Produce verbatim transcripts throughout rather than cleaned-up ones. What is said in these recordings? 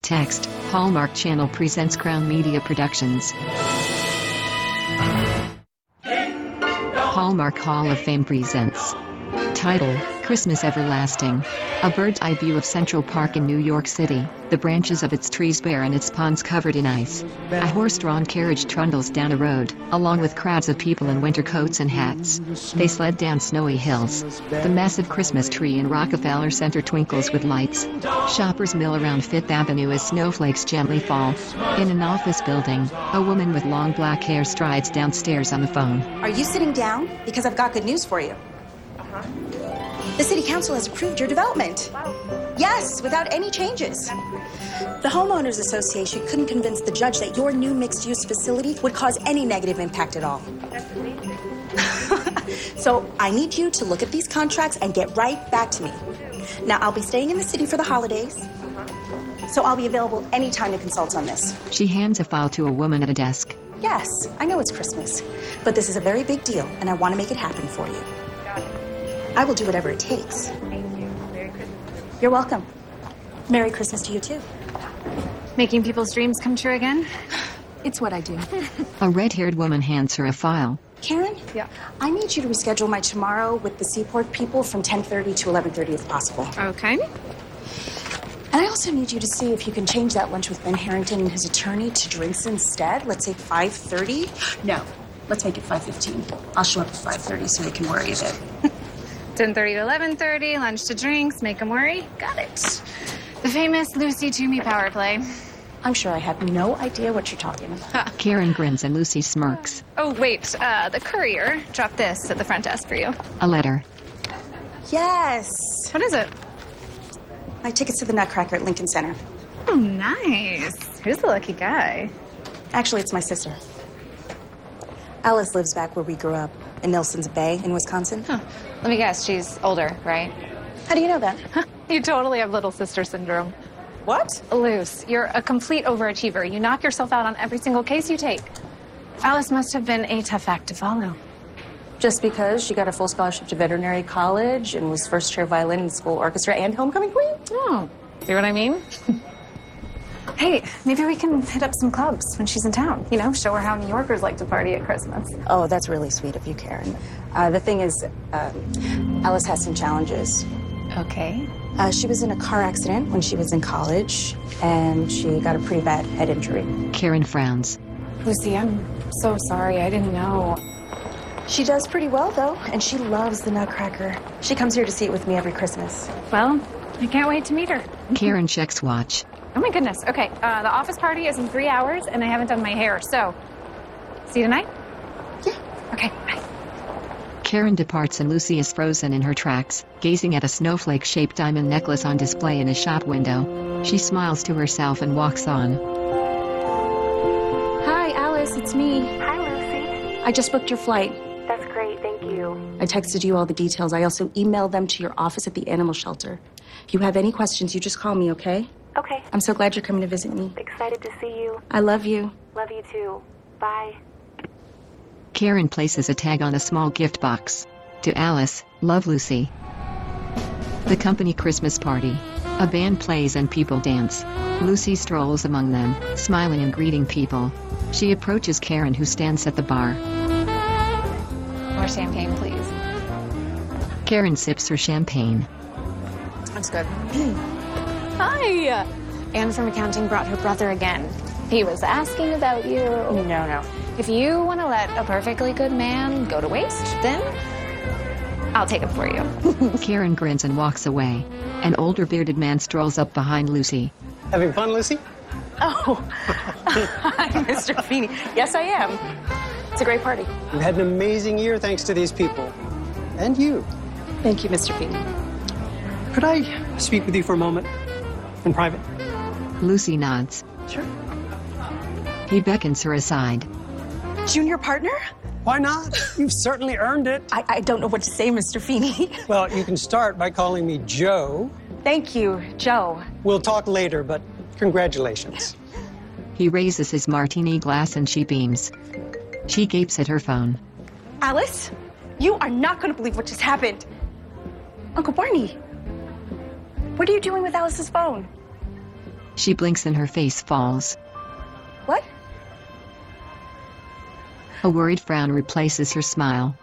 Text, Hallmark Channel presents Crown Media Productions. Hallmark Hall of Fame presents. Title, Christmas Everlasting. A bird's eye view of Central Park in New York City, the branches of its trees bare and its ponds covered in ice. A horse-drawn carriage trundles down a road, along with crowds of people in winter coats and hats. They sled down snowy hills. The massive Christmas tree in Rockefeller Center twinkles with lights. Shoppers mill around Fifth Avenue as snowflakes gently fall. In an office building, a woman with long black hair strides downstairs on the phone. Are you sitting down? Because I've got good news for you. Uh-huh. The City Council has approved your development. Wow. Yes, without any changes. The Homeowners Association couldn't convince the judge that your new mixed-use facility would cause any negative impact at all. That's amazing. So I need you to look at these contracts and get right back to me. Now, I'll be staying in the city for the holidays, uh-huh. so I'll be available anytime to consult on this. She hands a file to a woman at a desk. Yes, I know it's Christmas, but this is a very big deal, and I want to make it happen for you. Got it. I will do whatever it takes. Thank you. Merry Christmas. You're welcome. Merry Christmas to you, too. Making people's dreams come true again? It's what I do. A red-haired woman hands her a file. Karen? Yeah. I need you to reschedule my tomorrow with the Seaport people from ten thirty to eleven thirty if possible. Okay. And I also need you to see if you can change that lunch with Ben Harrington and his attorney to drinks instead. Let's say five thirty. No, let's make it five fifteen. I'll show up at five thirty so they can worry a bit. ten thirty to eleven thirty, lunch to drinks, make them worry. Got it. The famous Lucy Toomey power play. I'm sure I have no idea what you're talking about. Karen grins and Lucy smirks. Oh, wait. Uh, the courier dropped this at the front desk for you. A letter. Yes. What is it? My tickets to the Nutcracker at Lincoln Center. Oh, nice. Who's the lucky guy? Actually, it's my sister. Alice lives back where we grew up, in Nelson's Bay in Wisconsin. Huh. Let me guess, she's older, right? How do you know that? You totally have little sister syndrome. What? Luce, you're a complete overachiever. You knock yourself out on every single case you take. Alice must have been a tough act to follow. Just because she got a full scholarship to veterinary college and was first chair violin in the school orchestra and homecoming queen? Oh, see what I mean? Hey, maybe we can hit up some clubs when she's in town. You know, show her how New Yorkers like to party at Christmas. Oh, that's really sweet of you, Karen. Uh, the thing is, um, Alice has some challenges. Okay. Uh, she was in a car accident when she was in college, and she got a pretty bad head injury. Karen frowns. Lucy, I'm so sorry. I didn't know. She does pretty well, though, and she loves the Nutcracker. She comes here to see it with me every Christmas. Well, I can't wait to meet her. Karen checks watch. Oh, my goodness. Okay, uh, the office party is in three hours, and I haven't done my hair, so see you tonight? Yeah. Okay, bye. Karen departs and Lucy is frozen in her tracks, gazing at a snowflake-shaped diamond necklace on display in a shop window. She smiles to herself and walks on. Hi, Alice, it's me. Hi, Lucy. I just booked your flight. That's great. Thank you. I texted you all the details. I also emailed them to your office at the animal shelter. If you have any questions, you just call me, okay? Okay. I'm so glad you're coming to visit me. Excited to see you. I love you. Love you too. Bye. Karen places a tag on a small gift box. To Alice, love Lucy. The company Christmas party. A band plays and people dance. Lucy strolls among them, smiling and greeting people. She approaches Karen, who stands at the bar. More champagne, please. Karen sips her champagne. That's good. Hi! Anne from accounting brought her brother again. He was asking about you. No, no. If you want to let a perfectly good man go to waste, then I'll take him for you. Karen grins and walks away. An older bearded man strolls up behind Lucy. Having fun, Lucy? Oh, hi, Mister Feeney. Yes, I am. It's a great party. We've had an amazing year thanks to these people. And you. Thank you, Mister Feeney. Could I speak with you for a moment? In private? Lucy nods. Sure. He beckons her aside. Junior partner? Why not? You've certainly earned it. I, I don't know what to say, Mister Feeney. Well, you can start by calling me Joe. Thank you, Joe. We'll talk later, but congratulations. He raises his martini glass and she beams. She gapes at her phone. Alice, you are not going to believe what just happened. Uncle Barney, what are you doing with Alice's phone? She blinks and her face falls. What? A worried frown replaces her smile.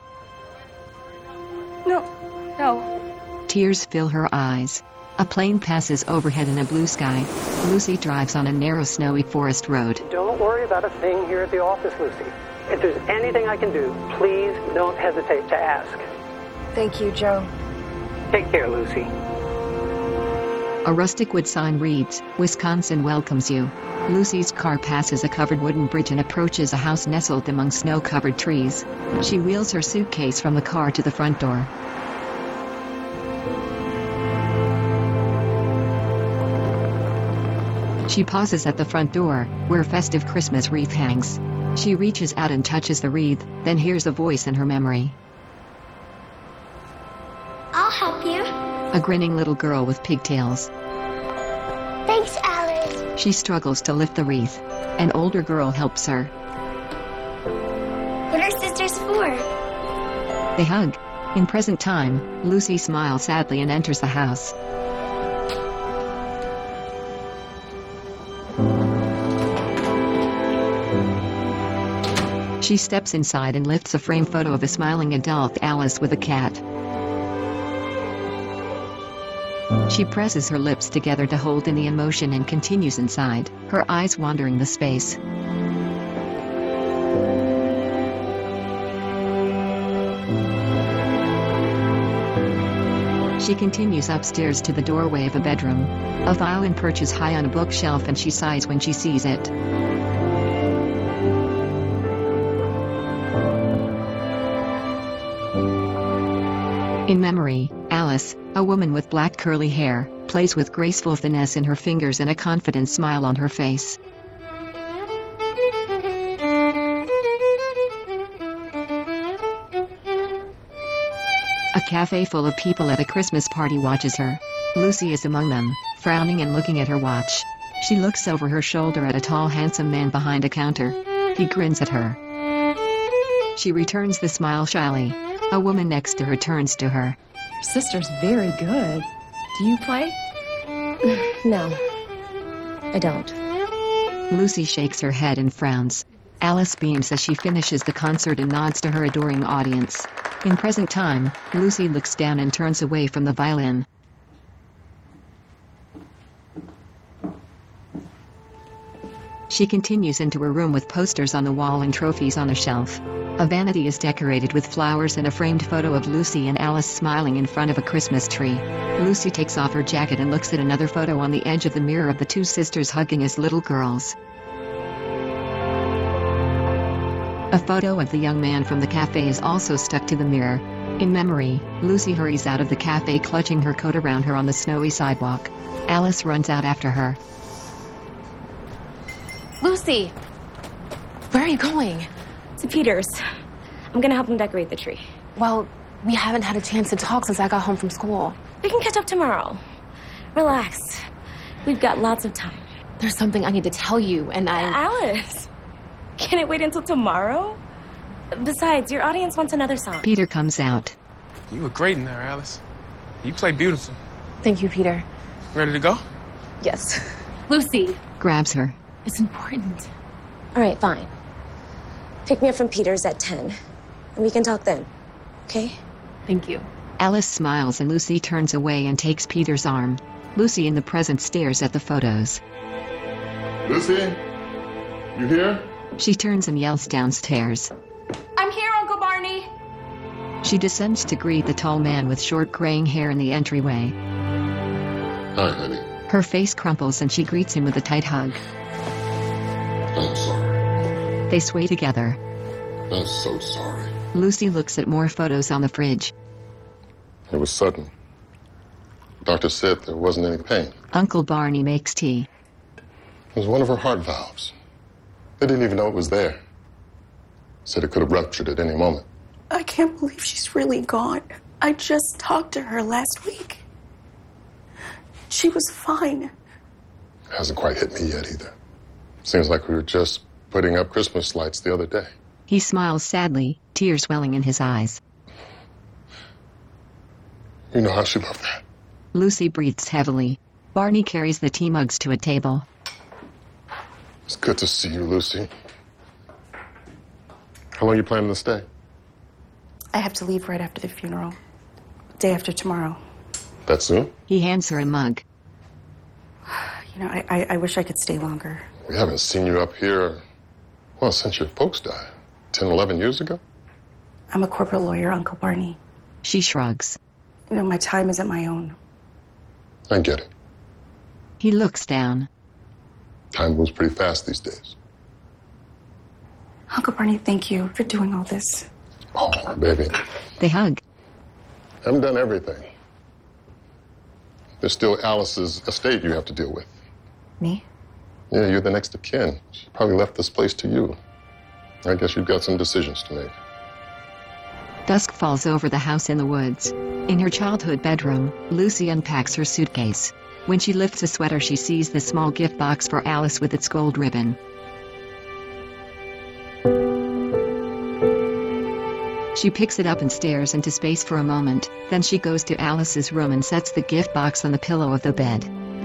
No. No. Tears fill her eyes. A plane passes overhead in a blue sky. Lucy drives on a narrow snowy forest road. Don't worry about a thing here at the office, Lucy. If there's anything I can do, please don't hesitate to ask. Thank you, Joe. Take care, Lucy. A rustic wood sign reads, "Wisconsin welcomes you." Lucy's car passes a covered wooden bridge and approaches a house nestled among snow-covered trees. She wheels her suitcase from the car to the front door. She pauses at the front door, where a festive Christmas wreath hangs. She reaches out and touches the wreath, then hears a voice in her memory. I'll help you. A grinning little girl with pigtails. Thanks, Alice. She struggles to lift the wreath. An older girl helps her. What are sisters for? They hug. In present time, Lucy smiles sadly and enters the house. She steps inside and lifts a framed photo of a smiling adult Alice with a cat. She presses her lips together to hold in the emotion and continues inside, her eyes wandering the space. She continues upstairs to the doorway of a bedroom. A violin perches high on a bookshelf and she sighs when she sees it. In memory, Alice, a woman with black curly hair, plays with graceful finesse in her fingers and a confident smile on her face. A cafe full of people at a Christmas party watches her. Lucy is among them, frowning and looking at her watch. She looks over her shoulder at a tall, handsome man behind a counter. He grins at her. She returns the smile shyly. A woman next to her turns to her. Your sister's very good. Do you play? No, I don't. Lucy shakes her head and frowns. Alice beams as she finishes the concert and nods to her adoring audience. In present time, Lucy looks down and turns away from the violin. She continues into her room with posters on the wall and trophies on a shelf. A vanity is decorated with flowers and a framed photo of Lucy and Alice smiling in front of a Christmas tree. Lucy takes off her jacket and looks at another photo on the edge of the mirror of the two sisters hugging as little girls. A photo of the young man from the cafe is also stuck to the mirror. In memory, Lucy hurries out of the cafe clutching her coat around her on the snowy sidewalk. Alice runs out after her. Lucy! Where are you going? To Peter's. I'm gonna help him decorate the tree. Well, we haven't had a chance to talk since I got home from school. We can catch up tomorrow. Relax. We've got lots of time. There's something I need to tell you, and I... Alice! Can it wait until tomorrow? Besides, your audience wants another song. Peter comes out. You were great in there, Alice. You played beautiful. Thank you, Peter. Ready to go? Yes. Lucy! Grabs her. It's important. All right, fine. Pick me up from Peter's at ten, and we can talk then, okay? Thank you. Alice smiles and Lucy turns away and takes Peter's arm. Lucy in the present stares at the photos. Lucy? You here? She turns and yells downstairs. I'm here, Uncle Barney. She descends to greet the tall man with short graying hair in the entryway. Hi, honey. Her face crumples and she greets him with a tight hug. I'm sorry. They sway together. I'm so sorry. Lucy looks at more photos on the fridge. It was sudden. Doctor said there wasn't any pain. Uncle Barney makes tea. It was one of her heart valves. They didn't even know it was there. Said it could have ruptured at any moment. I can't believe she's really gone. I just talked to her last week. She was fine. Hasn't quite hit me yet either. Seems like we were just putting up Christmas lights the other day. He smiles sadly, tears welling in his eyes. You know how she loved that. Lucy breathes heavily. Barney carries the tea mugs to a table. It's good to see you, Lucy. How long are you planning to stay? I have to leave right after the funeral. Day after tomorrow. That soon? He hands her a mug. You know, I, I, I wish I could stay longer. We haven't seen you up here, well, since your folks died. ten, eleven years ago? I'm a corporate lawyer, Uncle Barney. She shrugs. You know, my time isn't my own. I get it. He looks down. Time moves pretty fast these days. Uncle Barney, thank you for doing all this. Oh, baby. They hug. I haven't done everything. There's still Alice's estate you have to deal with. Me? Yeah, you're the next of kin. She probably left this place to you. I guess you've got some decisions to make. Dusk falls over the house in the woods. In her childhood bedroom, Lucy unpacks her suitcase. When she lifts a sweater, she sees the small gift box for Alice with its gold ribbon. She picks it up and stares into space for a moment. Then she goes to Alice's room and sets the gift box on the pillow of the bed.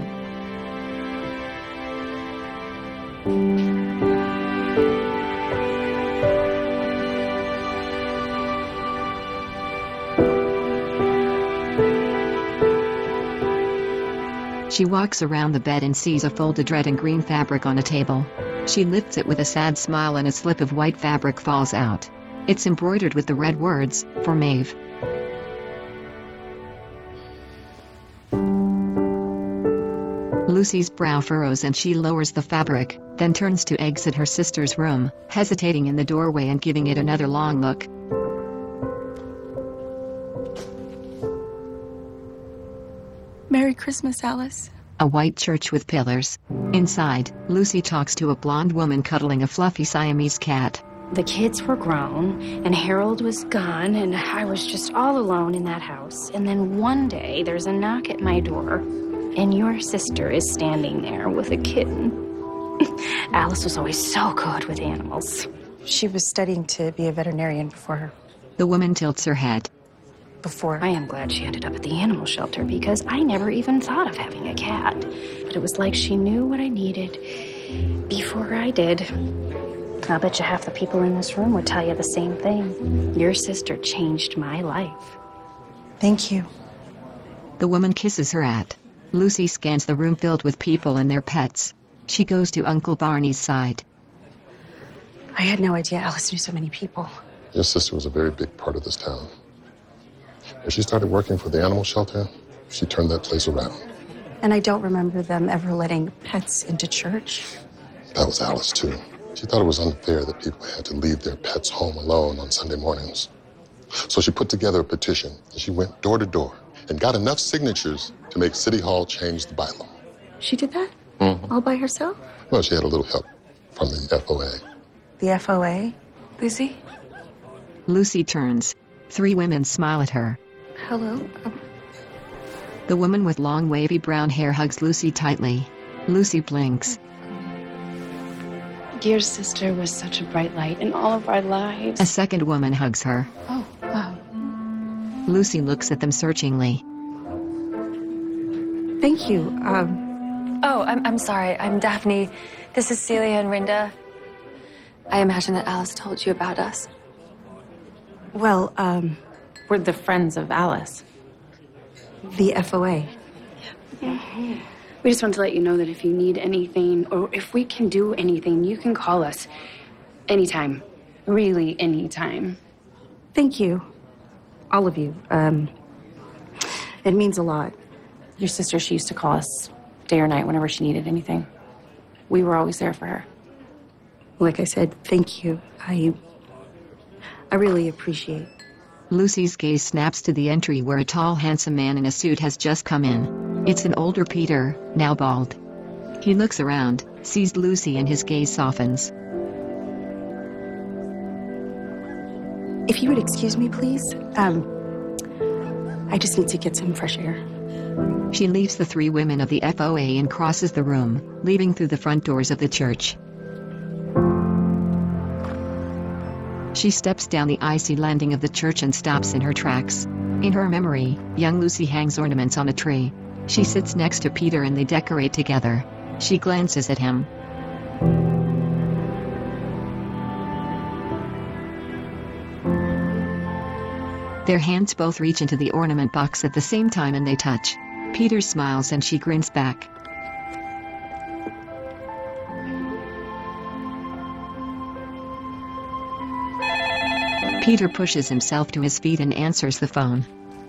She walks around the bed and sees a folded red and green fabric on a table. She lifts it with a sad smile and a slip of white fabric falls out. It's embroidered with the red words, "For Maeve." Lucy's brow furrows and she lowers the fabric, then turns to exit her sister's room, hesitating in the doorway and giving it another long look. Merry Christmas, Alice. A white church with pillars. Inside, Lucy talks to a blonde woman cuddling a fluffy Siamese cat. The kids were grown, and Harold was gone, and I was just all alone in that house. And then one day, there's a knock at my door, and your sister is standing there with a kitten. Alice was always so good with animals. She was studying to be a veterinarian before her. The woman tilts her head. Before. I am glad she ended up at the animal shelter because I never even thought of having a cat. But it was like she knew what I needed before I did. I'll bet you half the people in this room would tell you the same thing. Your sister changed my life. Thank you. The woman kisses her at. Lucy scans the room filled with people and their pets. She goes to Uncle Barney's side. I had no idea Alice knew so many people. Your sister was a very big part of this town. When she started working for the animal shelter, she turned that place around. And I don't remember them ever letting pets into church. That was Alice, too. She thought it was unfair that people had to leave their pets home alone on Sunday mornings. So she put together a petition, and she went door to door and got enough signatures to make City Hall change the bylaw. She did that? Mm-hmm. All by herself? Well, she had a little help from the F O A. The F O A? Lucy? Lucy turns. Three women smile at her. Hello. Um... The woman with long wavy brown hair hugs Lucy tightly. Lucy blinks. Your sister was such a bright light in all of our lives. A second woman hugs her. Oh, wow. Lucy looks at them searchingly. Thank you. Um... Oh, I'm, I'm sorry. I'm Daphne. This is Celia and Rinda. I imagine that Alice told you about us. Well, um... We're the friends of Alice. The F O A. Mm-hmm. We just want to let you know that if you need anything, or if we can do anything, you can call us anytime. Really, anytime. Thank you. All of you. Um, it means a lot. Your sister, she used to call us day or night whenever she needed anything. We were always there for her. Like I said, thank you. I... I really appreciate. Lucy's gaze snaps to the entry where a tall, handsome man in a suit has just come in. It's an older Peter, now bald. He looks around, sees Lucy, and his gaze softens. If you would excuse me, please. Um, I just need to get some fresh air. She leaves the three women of the F O A and crosses the room, leaving through the front doors of the church. She steps down the icy landing of the church and stops in her tracks. In her memory, young Lucy hangs ornaments on a tree. She sits next to Peter and they decorate together. She glances at him. Their hands both reach into the ornament box at the same time and they touch. Peter smiles and she grins back. Peter pushes himself to his feet and answers the phone.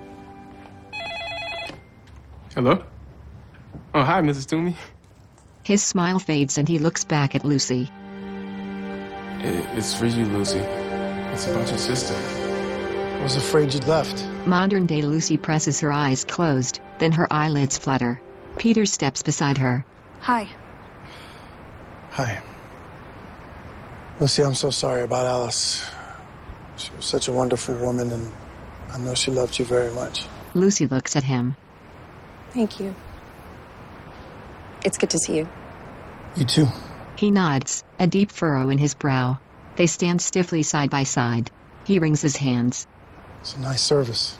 Hello? Oh, hi, Missus Toomey. His smile fades and he looks back at Lucy. It, it's for you, Lucy. It's about your sister. I was afraid you'd left. Modern-day Lucy presses her eyes closed, then her eyelids flutter. Peter steps beside her. Hi. Hi. Lucy, I'm so sorry about Alice. She was such a wonderful woman, and I know she loved you very much. Lucy looks at him. Thank you. It's good to see you. You too. He nods, a deep furrow in his brow. They stand stiffly side by side. He wrings his hands. It's a nice service.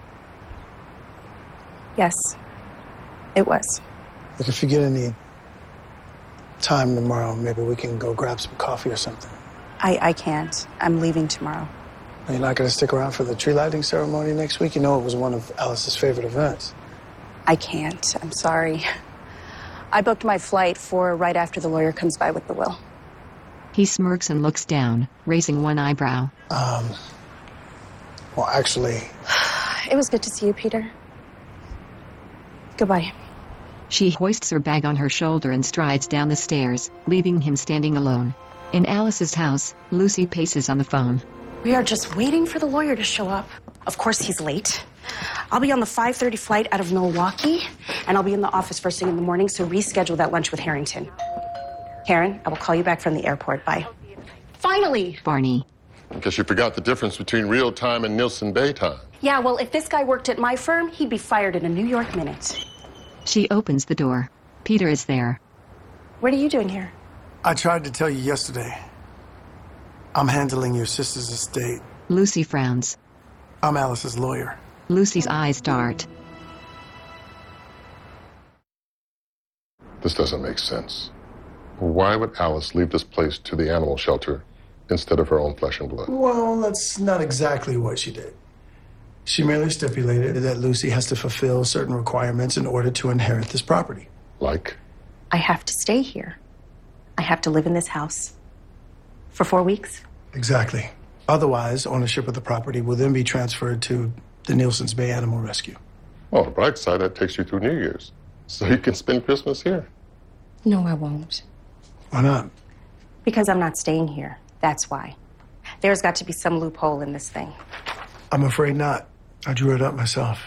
Yes, it was. Look, if you get any time tomorrow, maybe we can go grab some coffee or something. I, I can't. I'm leaving tomorrow. You're not going to stick around for the tree lighting ceremony next week? You know it was one of Alice's favorite events. I can't. I'm sorry. I booked my flight for right after the lawyer comes by with the will. He smirks and looks down, raising one eyebrow. Um, well, actually... It was good to see you, Peter. Goodbye. She hoists her bag on her shoulder and strides down the stairs, leaving him standing alone. In Alice's house, Lucy paces on the phone. We are just waiting for the lawyer to show up. Of course he's late. I'll be on the five thirty flight out of Milwaukee, and I'll be in the office first thing in the morning, so reschedule that lunch with Harrington. Karen, I will call you back from the airport. Bye. Finally! Barney. I guess you forgot the difference between real time and Nielsen Bay time. Yeah, well, if this guy worked at my firm, he'd be fired in a New York minute. She opens the door. Peter is there. What are you doing here? I tried to tell you yesterday. I'm handling your sister's estate. Lucy frowns. I'm Alice's lawyer. Lucy's eyes dart. This doesn't make sense. Why would Alice leave this place to the animal shelter instead of her own flesh and blood? Well, that's not exactly what she did. She merely stipulated that Lucy has to fulfill certain requirements in order to inherit this property. Like? I have to stay here. I have to live in this house. For four weeks? Exactly. Otherwise, ownership of the property will then be transferred to the Nielsen's Bay Animal Rescue. Well, the bright side, that takes you through New Year's. So you can spend Christmas here. No, I won't. Why not? Because I'm not staying here. That's why. There's got to be some loophole in this thing. I'm afraid not. I drew it up myself.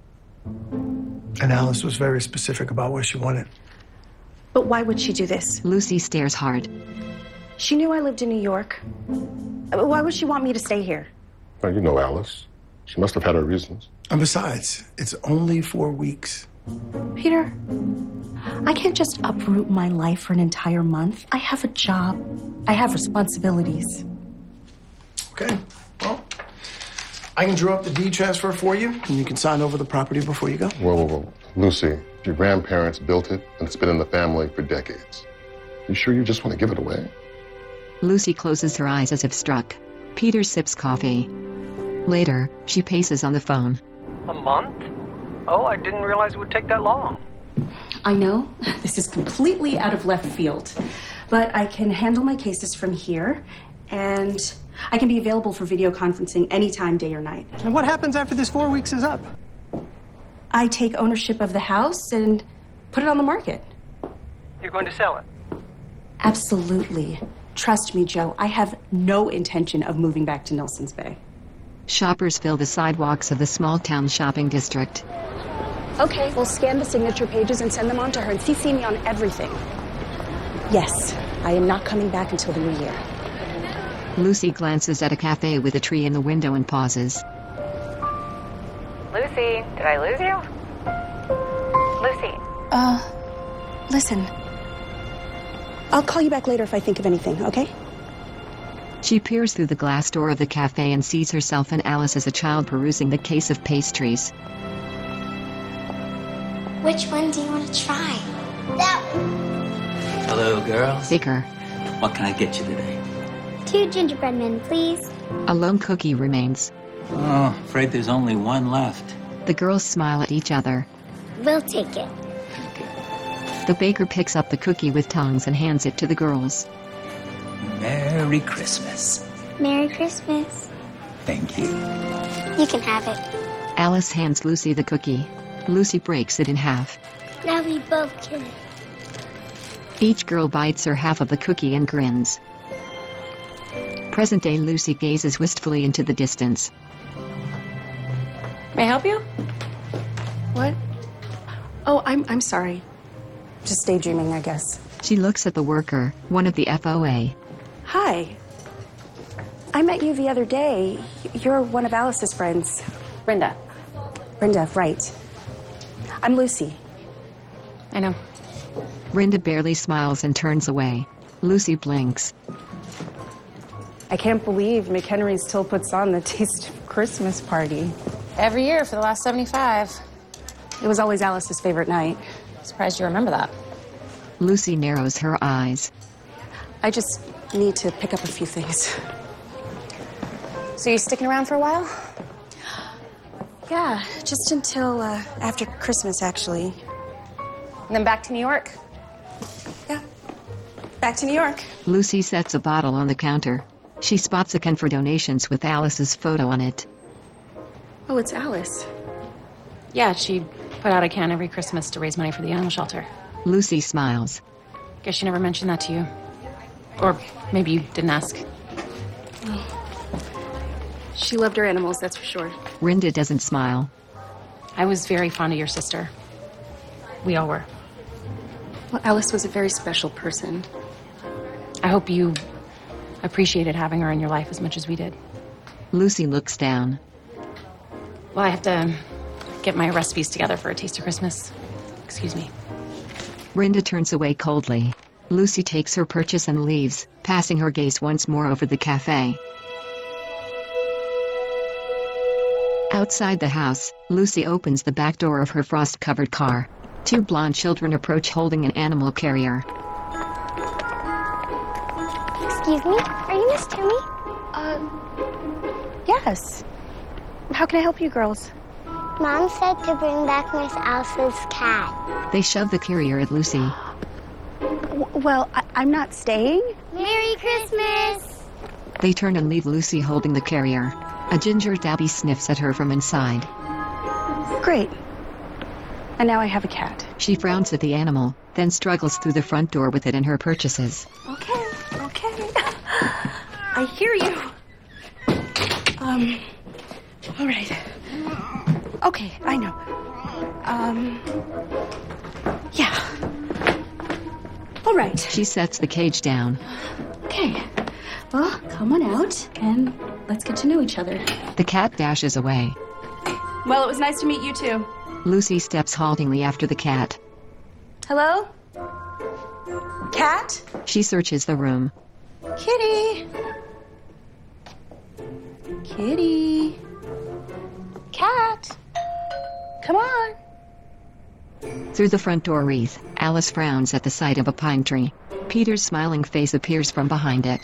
And Alice was very specific about what she wanted. But why would she do this? Lucy stares hard. She knew I lived in New York. Why would she want me to stay here? Well, you know Alice. She must have had her reasons. And besides, it's only four weeks. Peter, I can't just uproot my life for an entire month. I have a job. I have responsibilities. Okay, well, I can draw up the deed transfer for you, and you can sign over the property before you go. Whoa, whoa, whoa. Lucy, your grandparents built it, and it's been in the family for decades. You sure you just want to give it away? Lucy closes her eyes as if struck. Peter sips coffee. Later, she paces on the phone. A month? Oh, I didn't realize it would take that long. I know, this is completely out of left field, but I can handle my cases from here, and I can be available for video conferencing anytime, day or night. And what happens after this four weeks is up? I take ownership of the house and put it on the market. You're going to sell it? Absolutely. Trust me, Joe, I have no intention of moving back to Nielsen's Bay. Shoppers fill the sidewalks of the small-town shopping district. Okay, we'll scan the signature pages and send them on to her and C C me on everything. Yes, I am not coming back until the new year. Lucy glances at a cafe with a tree in the window and pauses. Lucy, did I lose you? Lucy. Uh, listen. I'll call you back later if I think of anything, okay? She peers through the glass door of the cafe and sees herself and Alice as a child perusing the case of pastries. Which one do you want to try? That one. Hello, girls. Bigger. What can I get you today? Two gingerbread men, please. A lone cookie remains. Oh, afraid there's only one left. The girls smile at each other. We'll take it. The baker picks up the cookie with tongs and hands it to the girls. Merry Christmas. Merry Christmas. Thank you. You can have it. Alice hands Lucy the cookie. Lucy breaks it in half. Now we both can. Each girl bites her half of the cookie and grins. Present-day Lucy gazes wistfully into the distance. May I help you? What? Oh, I'm I'm sorry. Just daydreaming, I guess. She looks at the worker, one of the F O A. Hi. I met you the other day. You're one of Alice's friends. Brenda. Brenda, right. I'm Lucy. I know. Brenda barely smiles and turns away. Lucy blinks. I can't believe McHenry still puts on the Taste of Christmas party. Every year for the last seventy-five. It was always Alice's favorite night. Surprised you remember that. Lucy narrows her eyes. I just need to pick up a few things. So you sticking around for a while? Yeah, just until uh, after Christmas, actually. And then back to New York? Yeah, back to New York. Lucy sets a bottle on the counter. She spots a can for donations with Alice's photo on it. Oh, it's Alice. Yeah, she put out a can every Christmas to raise money for the animal shelter. Lucy smiles. Guess she never mentioned that to you. Or maybe you didn't ask. She loved her animals, that's for sure. Rinda doesn't smile. I was very fond of your sister. We all were. Well, Alice was a very special person. I hope you appreciated having her in your life as much as we did. Lucy looks down. Well, I have to get my recipes together for a taste of Christmas. Excuse me. Rinda turns away coldly. Lucy takes her purchase and leaves, passing her gaze once more over the cafe. Outside the house, Lucy opens the back door of her frost-covered car. Two blonde children approach holding an animal carrier. Excuse me? Are you Miss Toomey? Uh, yes. How can I help you girls? Mom said to bring back Miss Alice's cat. They shove the carrier at Lucy. W well, I I'm not staying. Merry Christmas! They turn and leave Lucy holding the carrier. A ginger tabby sniffs at her from inside. Great. And now I have a cat. She frowns at the animal, then struggles through the front door with it and her purchases. Okay, okay. I hear you. Um, all right. Okay, I know. Um, yeah. All right. She sets the cage down. Okay. Well, come on out and let's get to know each other. The cat dashes away. Well, it was nice to meet you too. Lucy steps haltingly after the cat. Hello? Cat? She searches the room. Kitty. Kitty. Cat. Come on. Through the front door wreath, Alice frowns at the sight of a pine tree. Peter's smiling face appears from behind it.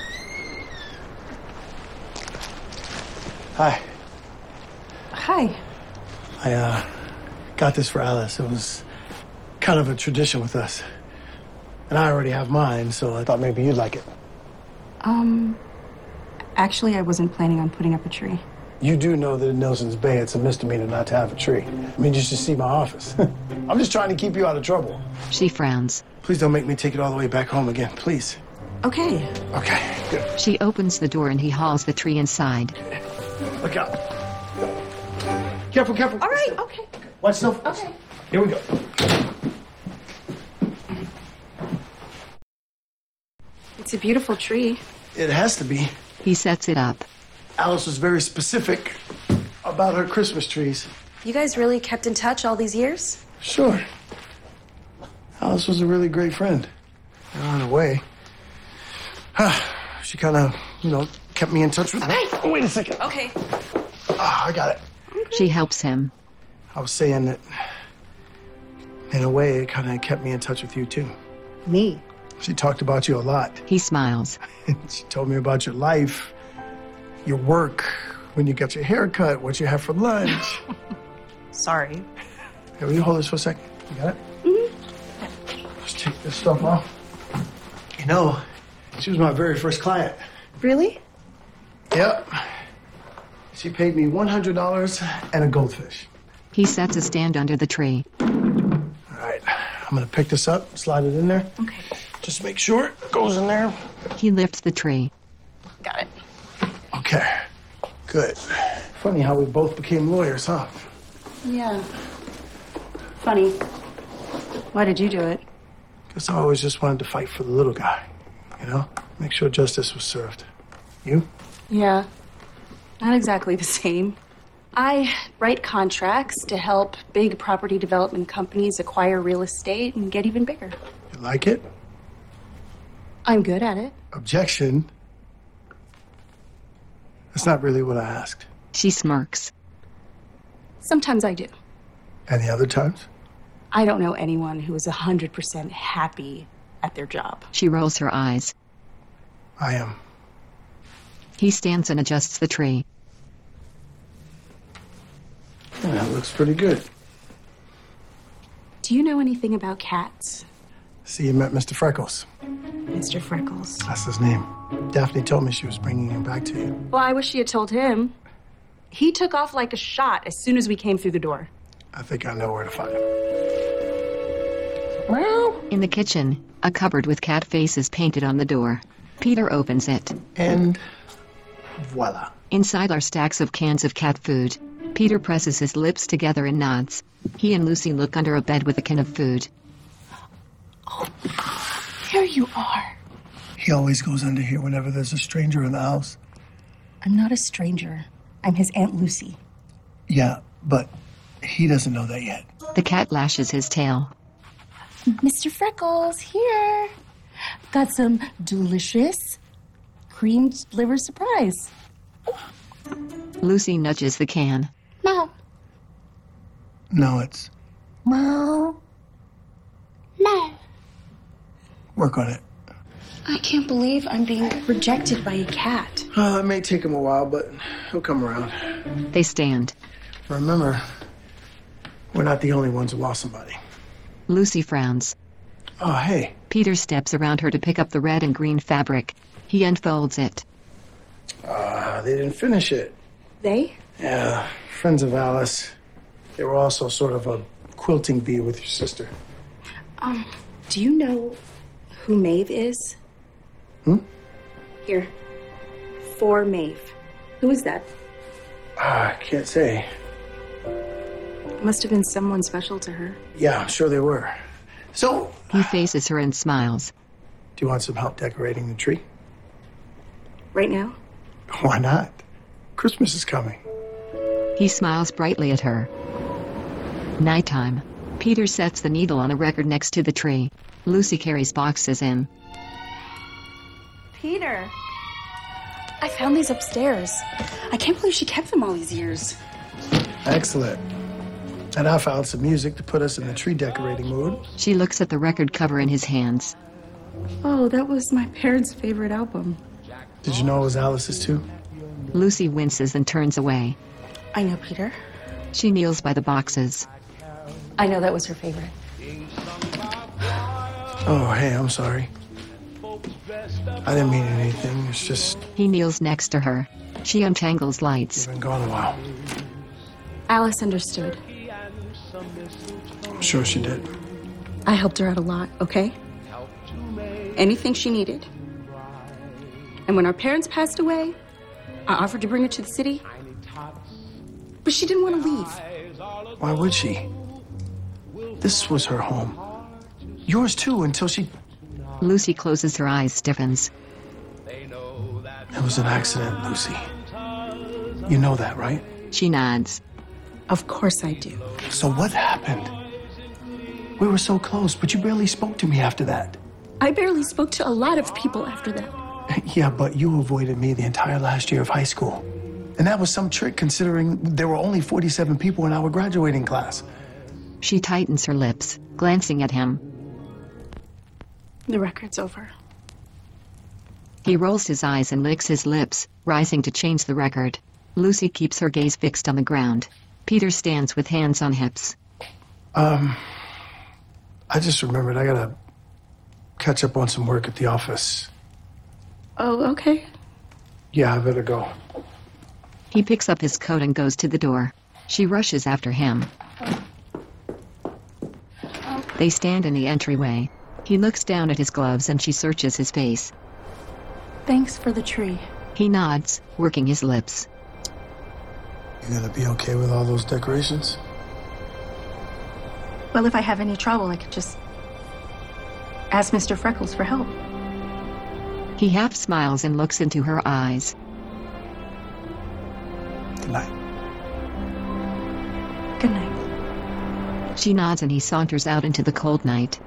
Hi. Hi. I, uh, got this for Alice. It was kind of a tradition with us. And I already have mine, so I thought maybe you'd like it. Um, actually, I wasn't planning on putting up a tree. You do know that in Nelson's Bay, it's a misdemeanor not to have a tree. I mean, you should see my office. I'm just trying to keep you out of trouble. She frowns. Please don't make me take it all the way back home again, please. Okay. Okay, good. She opens the door and he hauls the tree inside. Look out. Careful, careful. All right, okay. Watch yourself. Okay. Here we go. It's a beautiful tree. It has to be. He sets it up. Alice was very specific about her Christmas trees. You guys really kept in touch all these years? Sure. Alice was a really great friend. In a way. She kind of, you know, kept me in touch with... Hey! Oh, wait a second. Okay. Ah, I got it. She helps him. I was saying that In a way, it kind of kept me in touch with you, too. Me? She talked about you a lot. He smiles. She told me about your life, your work, when you got your hair cut, what you have for lunch. Sorry. Hey, will you hold this for a second? You got it? Mm-hmm. Let's take this stuff off. You know, she was my very first client. Really? Yep. She paid me one hundred dollars and a goldfish. He sets a stand under the tree. All right, I'm gonna pick this up, slide it in there. Okay. Just make sure it goes in there. He lifts the tree. Got it. Okay, good. Funny how we both became lawyers, huh? Yeah. Funny. Why did you do it? Guess I always just wanted to fight for the little guy, you know? Make sure justice was served. You? Yeah. Not exactly the same. I write contracts to help big property development companies acquire real estate and get even bigger. You like it? I'm good at it. Objection. That's not really what I asked. She smirks. Sometimes I do. And the other times? I don't know anyone who is one hundred percent happy at their job. She rolls her eyes. I am. He stands and adjusts the tree. Yeah, that looks pretty good. Do you know anything about cats? See, you met Mister Freckles. Mister Freckles. That's his name. Daphne told me she was bringing him back to you. Well, I wish she had told him. He took off like a shot as soon as we came through the door. I think I know where to find him. Well, in the kitchen, a cupboard with cat faces painted on the door. Peter opens it. And voila. Inside are stacks of cans of cat food. Peter presses his lips together and nods. He and Lucy look under a bed with a can of food. Oh, there you are. He always goes under here whenever there's a stranger in the house. I'm not a stranger. I'm his Aunt Lucy. Yeah, but he doesn't know that yet. The cat lashes his tail. Mister Freckles, here. Got some delicious creamed liver surprise. Lucy nudges the can. Meow. No, it's Meow. Meow. work on it. I can't believe I'm being rejected by a cat. Uh, it may take him a while, but he'll come around. They stand. Remember, we're not the only ones who lost somebody. Lucy frowns. Oh, hey. Peter steps around her to pick up the red and green fabric. He unfolds it. Uh, they didn't finish it. They? Yeah, friends of Alice. They were also sort of a quilting bee with your sister. Um, do you know who Maeve is? Hmm? Here. For Maeve. Who is that? Ah, I can't say. Must have been someone special to her. Yeah, I'm sure they were. So, He faces her and smiles. do you want some help decorating the tree? Right now? Why not? Christmas is coming. He smiles brightly at her. Nighttime. Peter sets the needle on a record next to the tree. Lucy carries boxes in. Peter. I found these upstairs. I can't believe she kept them all these years. Excellent. And I found some music to put us in the tree decorating mood. She looks at the record cover in his hands. Oh, that was my parents' favorite album. Did you know it was Alice's too? Lucy winces and turns away. I know, Peter. She kneels by the boxes. I know that was her favorite. Oh, hey, I'm sorry. I didn't mean anything. It's just He kneels next to her. She untangles lights. you've been gone a while. Alice understood. I'm sure she did. I helped her out a lot, okay? Anything she needed. And when our parents passed away, I offered to bring her to the city. But she didn't want to leave. Why would she? This was her home. Yours too, until she... Lucy closes her eyes, stiffens. It was an accident, Lucy. You know that, right? She nods. Of course I do. So what happened? We were so close, but you barely spoke to me after that. I barely spoke to a lot of people after that. Yeah, but you avoided me the entire last year of high school. And that was some trick considering there were only forty-seven people in our graduating class. She tightens her lips, glancing at him. The record's over. He rolls his eyes and licks his lips, rising to change the record. Lucy keeps her gaze fixed on the ground. Peter stands with hands on hips. Um, I just remembered I gotta catch up on some work at the office. Oh, okay. Yeah, I better go. He picks up his coat and goes to the door. She rushes after him. They stand in the entryway. He looks down at his gloves and she searches his face. Thanks for the tree. He nods, working his lips. You gonna be okay with all those decorations? Well, if I have any trouble, I could just ask Mister Freckles for help. He half smiles and looks into her eyes. Good night. Good night. She nods and he saunters out into the cold night.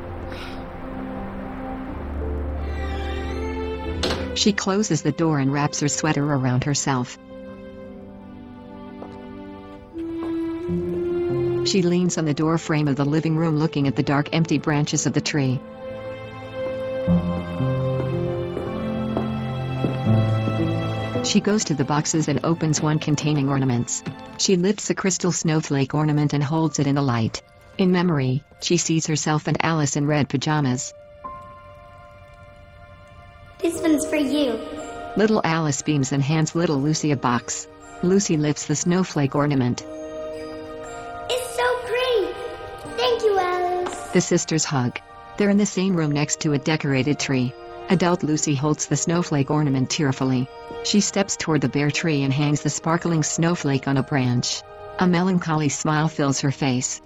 She closes the door and wraps her sweater around herself. She leans on the door frame of the living room looking at the dark empty branches of the tree. She goes to the boxes and opens one containing ornaments. She lifts a crystal snowflake ornament and holds it in the light. In memory, she sees herself and Alice in red pajamas. This one's for you. Little Alice beams and hands little Lucy a box. Lucy lifts the snowflake ornament. It's so pretty. Thank you, Alice. The sisters hug. They're in the same room next to a decorated tree. Adult Lucy holds the snowflake ornament tearfully. She steps toward the bare tree and hangs the sparkling snowflake on a branch. A melancholy smile fills her face.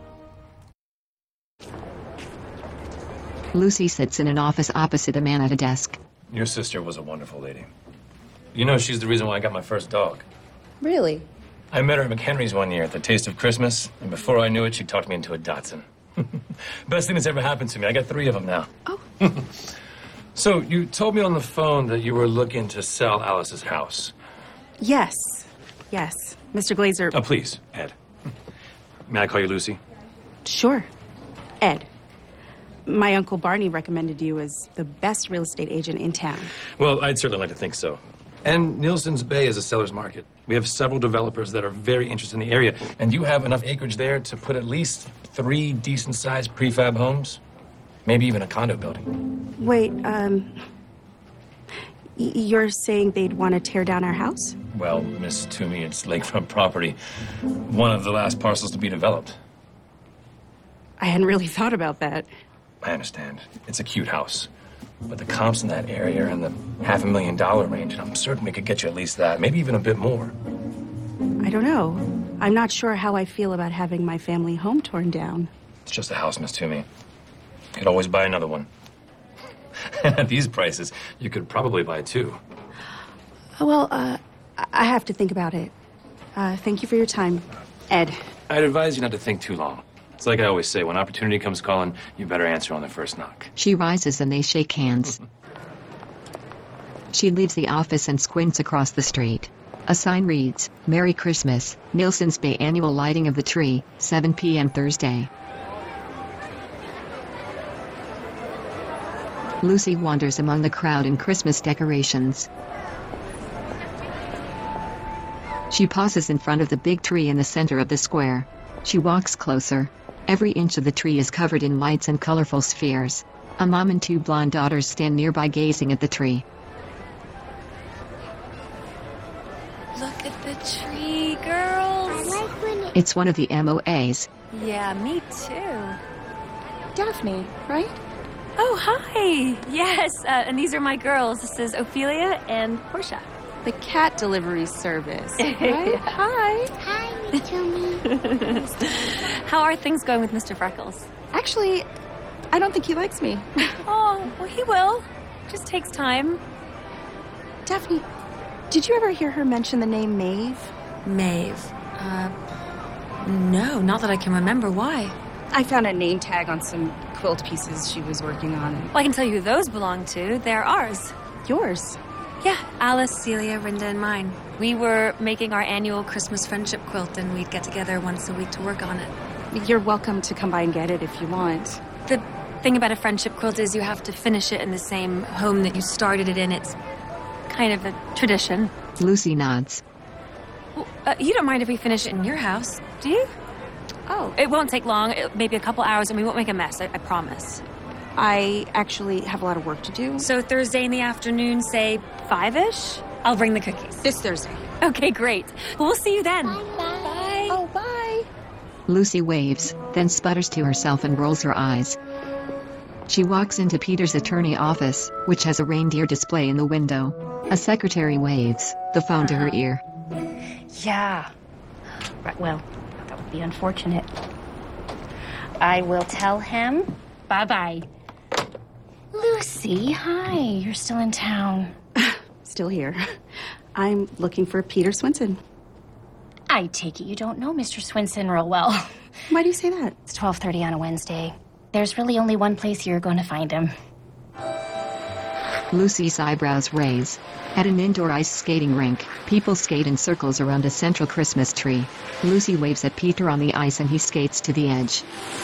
Lucy sits in an office opposite a man at a desk. Your sister was a wonderful lady. You know, she's the reason why I got my first dog. Really? I met her at McHenry's one year at the Taste of Christmas, and before I knew it, she talked me into a Dachshund. Best thing that's ever happened to me. I got three of them now. Oh. So, you told me on the phone that you were looking to sell Alice's house. Yes. Yes. Mister Glazer. Oh, please, Ed. May I call you Lucy? Sure. Ed. My Uncle Barney recommended you as the best real estate agent in town. Well, I'd certainly like to think so. And Nielsen's Bay is a seller's market. We have several developers that are very interested in the area, and you have enough acreage there to put at least three decent-sized prefab homes, maybe even a condo building. Wait, um... y- you're saying they'd want to tear down our house? Well, Miss Toomey, it's lakefront property. One of the last parcels to be developed. I hadn't really thought about that. I understand. It's a cute house. But the comps in that area are in the half a million dollar range, and I'm certain we could get you at least that, maybe even a bit more. I don't know. I'm not sure how I feel about having my family home torn down. It's just a house, Miss Toomey. You could always buy another one. At these prices, you could probably buy two. Well, uh, I have to think about it. Uh, thank you for your time, Ed. I'd advise you not to think too long. It's like I always say, when opportunity comes calling, you better answer on the first knock. She rises and they shake hands. She leaves the office and squints across the street. A sign reads, Merry Christmas, Nielsen's Bay Annual Lighting of the Tree, seven p m Thursday. Lucy wanders among the crowd in Christmas decorations. She pauses in front of the big tree in the center of the square. She walks closer. Every inch of the tree is covered in lights and colorful spheres. A mom and two blonde daughters stand nearby gazing at the tree. Look at the tree, girls. I like when it... It's one of the M O As. Yeah, me too. Daphne, right? Oh, hi. Yes, uh, and these are my girls. This is Ophelia and Portia. The cat delivery service, right? Yeah. Hi. Hi, Miss Toomey. How are things going with Mister Freckles? Actually, I don't think he likes me. Oh, well, he will. Just takes time. Daphne, did you ever hear her mention the name Maeve? Maeve. Uh, no, not that I can remember. Why? I found a name tag on some quilt pieces she was working on. Well, I can tell you who those belong to. They're ours. Yours? Yeah, Alice, Celia, Rinda, and mine. We were making our annual Christmas friendship quilt, and we'd get together once a week to work on it. You're welcome to come by and get it if you want. The thing about a friendship quilt is you have to finish it in the same home that you started it in. It's kind of a tradition. Lucy nods. Well, uh, you don't mind if we finish it in your house, do you? Oh, it won't take long. It, maybe a couple hours, and we won't make a mess. I, I promise. I actually have a lot of work to do. So Thursday in the afternoon, say five-ish? I'll bring the cookies. This Thursday. Okay, great. Well, we'll see you then. Bye. Bye. Oh, bye. Lucy waves, then sputters to herself and rolls her eyes. She walks into Peter's attorney office, which has a reindeer display in the window. A secretary waves, the phone to her ear. Yeah. Right, well, that would be unfortunate. I will tell him. Bye-bye. Lucy, hi. You're still in town. Still here. I'm looking for Peter Swinson. I take it you don't know Mister Swinson real well. Why do you say that? It's twelve thirty on a Wednesday. There's really only one place you're going to find him. Lucy's eyebrows raise. At an indoor ice skating rink, people skate in circles around a central Christmas tree. Lucy waves at Peter on the ice and he skates to the edge.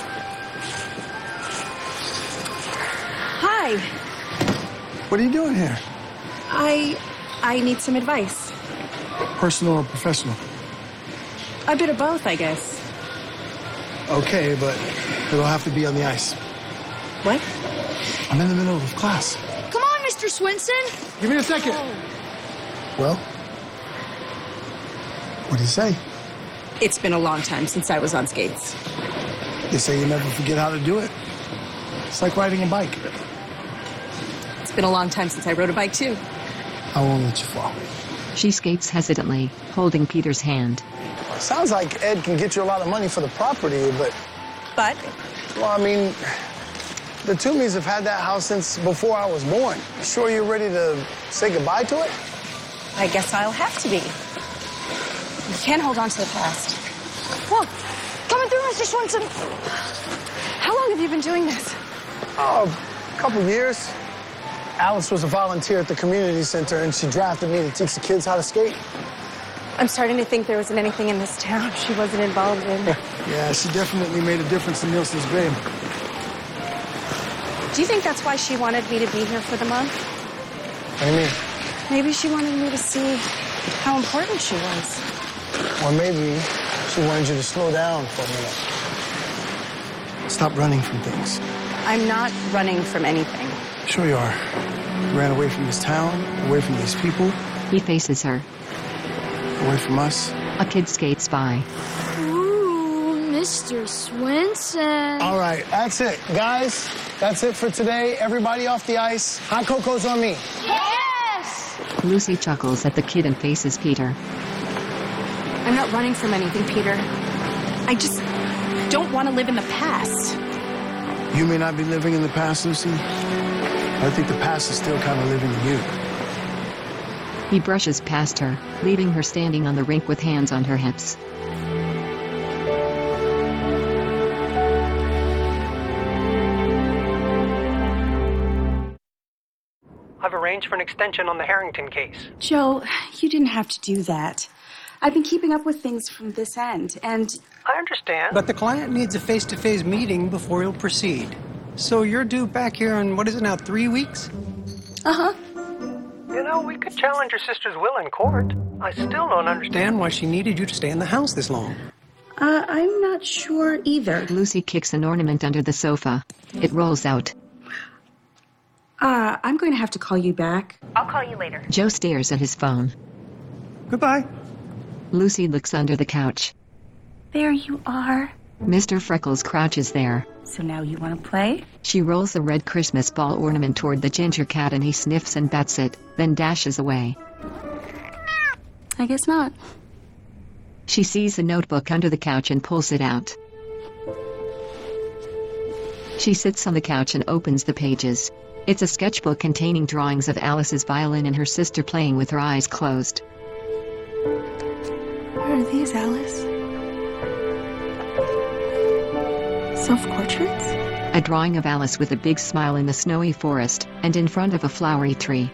Hi. What are you doing here? I... I need some advice. Personal or professional? A bit of both, I guess. Okay, but it'll have to be on the ice. What? I'm in the middle of class. Come on, Mister Swinson. Give me a second. Well, what do you say? It's been a long time since I was on skates. They say you never forget how to do it. It's like riding a bike. It's been a long time since I rode a bike, too. I won't let you fall. She skates hesitantly, holding Peter's hand. Sounds like Ed can get you a lot of money for the property, but... But? Well, I mean, the Toomeys have had that house since before I was born. You sure you're ready to say goodbye to it? I guess I'll have to be. You can't hold on to the past. Whoa, coming through, Mister Swinson. How long have you been doing this? Oh, a couple years. Alice was a volunteer at the community center, and she drafted me to teach the kids how to skate. I'm starting to think there wasn't anything in this town she wasn't involved in. Yeah, she definitely made a difference in Nielsen's Bay. Do you think that's why she wanted me to be here for the month? What do you mean? Maybe she wanted me to see how important she was. Or maybe she wanted you to slow down for a minute. Stop running from things. I'm not running from anything. Sure you are. You ran away from this town, away from these people. He faces her. Away from us. A kid skates by. Ooh, Mister Swinson. All right, that's it. Guys, that's it for today. Everybody off the ice. Hot cocoa's on me. Yes! Lucy chuckles at the kid and faces Peter. I'm not running from anything, Peter. I just don't want to live in the past. You may not be living in the past, Lucy. I think the past is still kind of living in you. He brushes past her, leaving her standing on the rink with hands on her hips. I've arranged for an extension on the Harrington case. Joe, you didn't have to do that. I've been keeping up with things from this end, and... I understand. But the client needs a face-to-face meeting before he'll proceed. So you're due back here in, what is it now, three weeks? Uh-huh. You know, we could challenge your sister's will in court. I still don't understand why she needed you to stay in the house this long. Uh, I'm not sure either. Lucy kicks an ornament under the sofa. It rolls out. Uh, I'm going to have to call you back. I'll call you later. Joe stares at his phone. Goodbye. Lucy looks under the couch. There you are. Mister Freckles crouches there. So now you want to play? She rolls the red Christmas ball ornament toward the ginger cat and he sniffs and bats it, then dashes away. I guess not. She sees a notebook under the couch and pulls it out. She sits on the couch and opens the pages. It's a sketchbook containing drawings of Alice's violin and her sister playing with her eyes closed. What are these, Alice? Self-portraits? A drawing of Alice with a big smile in the snowy forest, and in front of a flowery tree.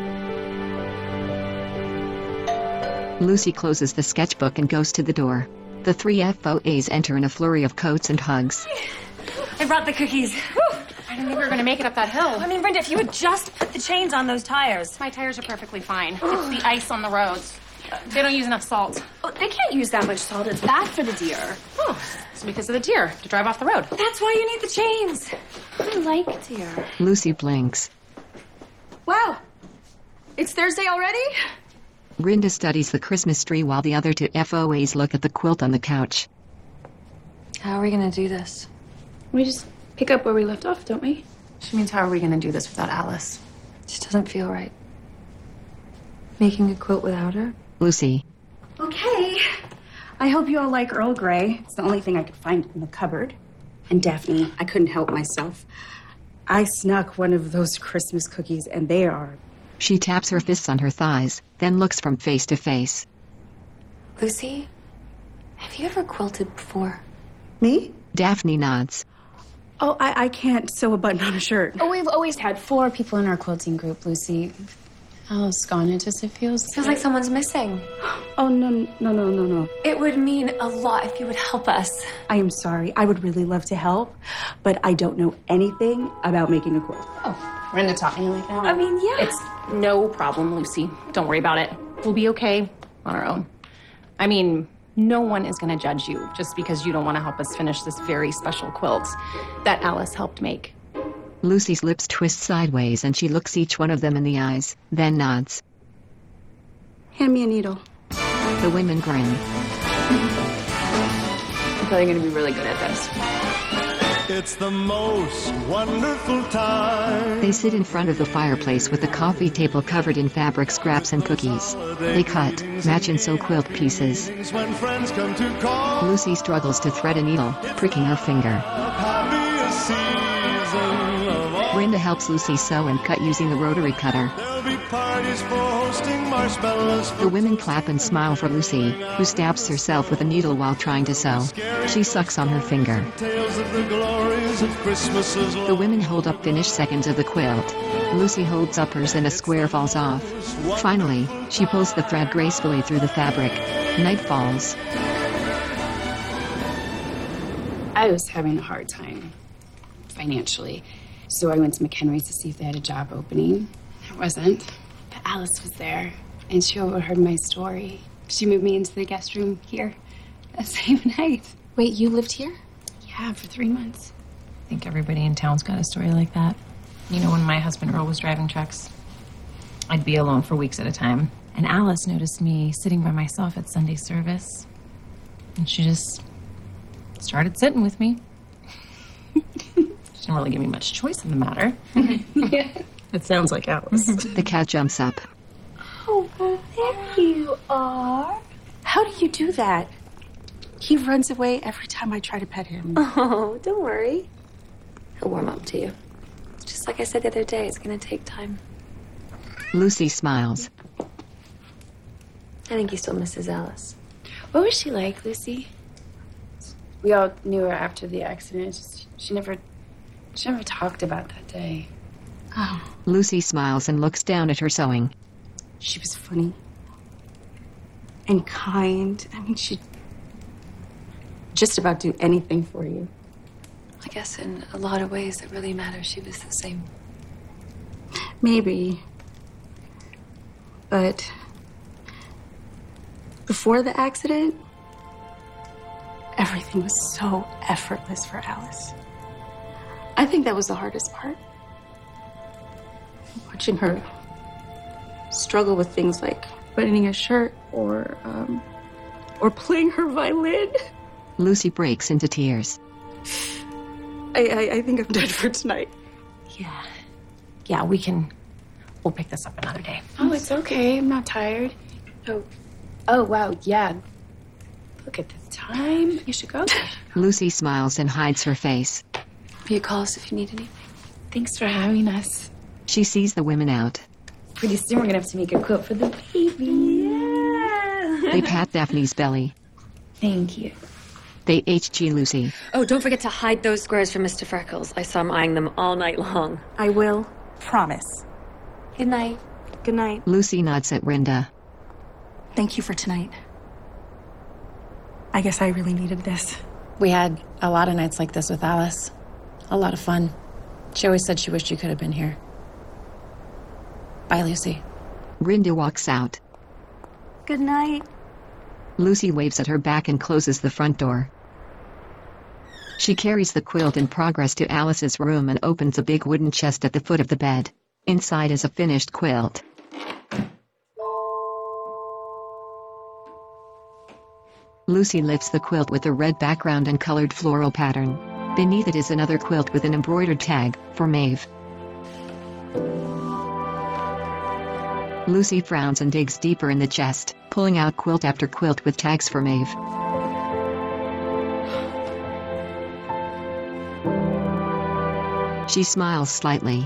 Lucy closes the sketchbook and goes to the door. The three F O As enter in a flurry of coats and hugs. I brought the cookies. Whew. I didn't think we were gonna make it up that hill. I mean, Brenda, if you would just put the chains on those tires. My tires are perfectly fine. It's the ice on the roads. They don't use enough salt. Oh, they can't use that much salt. It's bad for the deer. Oh, it's because of the deer, to drive off the road. That's why you need the chains. I like deer. Lucy blinks. Wow. It's Thursday already? Rinda studies the Christmas tree while the other two F O As look at the quilt on the couch. How are we gonna do this? We just pick up where we left off, don't we? She means, how are we gonna do this without Alice? It just doesn't feel right. Making a quilt without her? Lucy. Okay. I hope you all like Earl Grey. It's the only thing I could find in the cupboard. And Daphne, I couldn't help myself. I snuck one of those Christmas cookies, and they are... She taps her fists on her thighs, then looks from face to face. Lucy, have you ever quilted before? Me? Daphne nods. Oh, I, I can't sew a button on a shirt. Oh, we've always had four people in our quilting group, Lucy. Alice gone, it just it feels... Feels like someone's missing. Oh, no, no, no, no, no. It would mean a lot if you would help us. I am sorry. I would really love to help, but I don't know anything about making a quilt. Oh, Rinda taught me like that. I mean, yeah. It's no problem, Lucy. Don't worry about it. We'll be okay on our own. I mean, no one is gonna judge you just because you don't want to help us finish this very special quilt that Alice helped make. Lucy's lips twist sideways and she looks each one of them in the eyes, then nods. Hand me a needle. The women grin. I'm probably gonna be really good at this. It's the most wonderful time. They sit in front of the fireplace with the coffee table covered in fabric scraps and cookies. They cut, match and sew quilt pieces. When friends come to call, Lucy struggles to thread a needle, pricking her finger. Rinda helps Lucy sew and cut using the rotary cutter. There'll be parties for hosting marshmallows. The women clap and smile for Lucy, who stabs herself with a needle while trying to sew. She sucks on her finger. Tales of the glories of Christmases. The women hold up finished seconds of the quilt. Lucy holds up hers and a square falls off. Finally, she pulls the thread gracefully through the fabric. Night falls. I was having a hard time financially. So I went to McHenry's to see if they had a job opening. It wasn't. But Alice was there, and she overheard my story. She moved me into the guest room here that same night. Wait, you lived here? Yeah, for three months. I think everybody in town's got a story like that. You know, when my husband Earl was driving trucks, I'd be alone for weeks at a time. And Alice noticed me sitting by myself at Sunday service. And she just started sitting with me. She didn't really give me much choice in the matter. Yeah. It sounds like Alice. The cat jumps up. Oh, well, there you are. How do you do that? He runs away every time I try to pet him. Oh, don't worry. He'll warm up to you. Just like I said the other day, it's gonna take time. Lucy smiles. I think he still misses Alice. What was she like, Lucy? We all knew her after the accident. Just, she never, she never talked about that day. Oh. Lucy smiles and looks down at her sewing. She was funny. And kind. I mean, she'd just about do anything for you. I guess in a lot of ways that really matter, she was the same. Maybe. But before the accident, everything was so effortless for Alice. I think that was the hardest part. Watching her struggle with things like buttoning a shirt or, um, or playing her violin. Lucy breaks into tears. I, I, I think I'm done for tonight. Yeah. Yeah, we can... We'll pick this up another day. Oh, it's okay. I'm not tired. Oh, oh wow, yeah. Look at the time. You should go. Lucy smiles and hides her face. You call us if you need anything. Thanks for having us. She sees the women out. Pretty soon we're gonna have to make a quilt for the baby. Yeah. They pat Daphne's belly. Thank you. They H G Lucy. Oh, don't forget to hide those squares from Mister Freckles. I saw him eyeing them all night long. I will. Promise. Good night. Good night. Lucy nods at Rinda. Thank you for tonight. I guess I really needed this. We had a lot of nights like this with Alice. A lot of fun. She always said she wished you could have been here. Bye, Lucy. Rinda walks out. Good night. Lucy waves at her back and closes the front door. She carries the quilt in progress to Alice's room and opens a big wooden chest at the foot of the bed. Inside is a finished quilt. Lucy lifts the quilt with a red background and colored floral pattern. Beneath it is another quilt with an embroidered tag, for Maeve. Lucy frowns and digs deeper in the chest, pulling out quilt after quilt with tags for Maeve. She smiles slightly.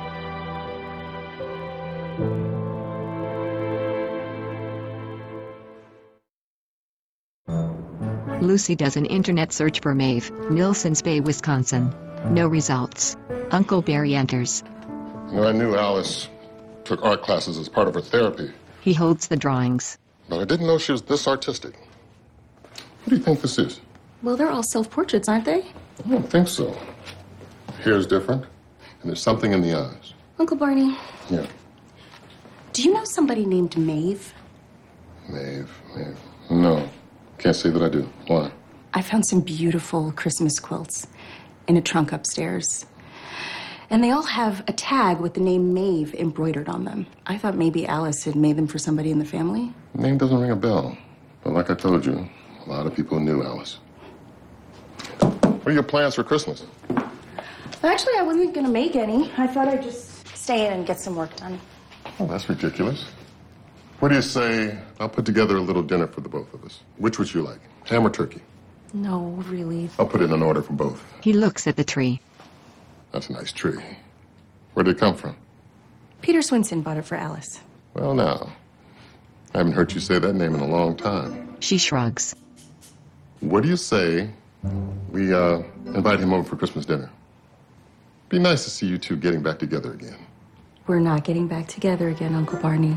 Lucy does an internet search for Maeve, Nilsons Bay, Wisconsin. No results. Uncle Barry enters. You know, I knew Alice took art classes as part of her therapy. He holds the drawings. But I didn't know she was this artistic. What do you think this is? Well, they're all self-portraits, aren't they? I don't think so. Hair's different, and there's something in the eyes. Uncle Barney. Yeah. Do you know somebody named Maeve? Maeve, Maeve. No, can't say that I do. Why? I found some beautiful Christmas quilts in a trunk upstairs. And they all have a tag with the name Maeve embroidered on them. I thought maybe Alice had made them for somebody in the family. The name doesn't ring a bell. But like I told you, a lot of people knew Alice. What are your plans for Christmas? Well, actually, I wasn't gonna make any. I thought I'd just stay in and get some work done. Oh, that's ridiculous. What do you say I'll put together a little dinner for the both of us? Which would you like, ham or turkey? No, really. I'll put it in an order for both. He looks at the tree. That's a nice tree. Where did it come from? Peter Swinson bought it for Alice. Well, now, I haven't heard you say that name in a long time. She shrugs. What do you say we uh, invite him over for Christmas dinner? Be nice to see you two getting back together again. We're not getting back together again, Uncle Barney.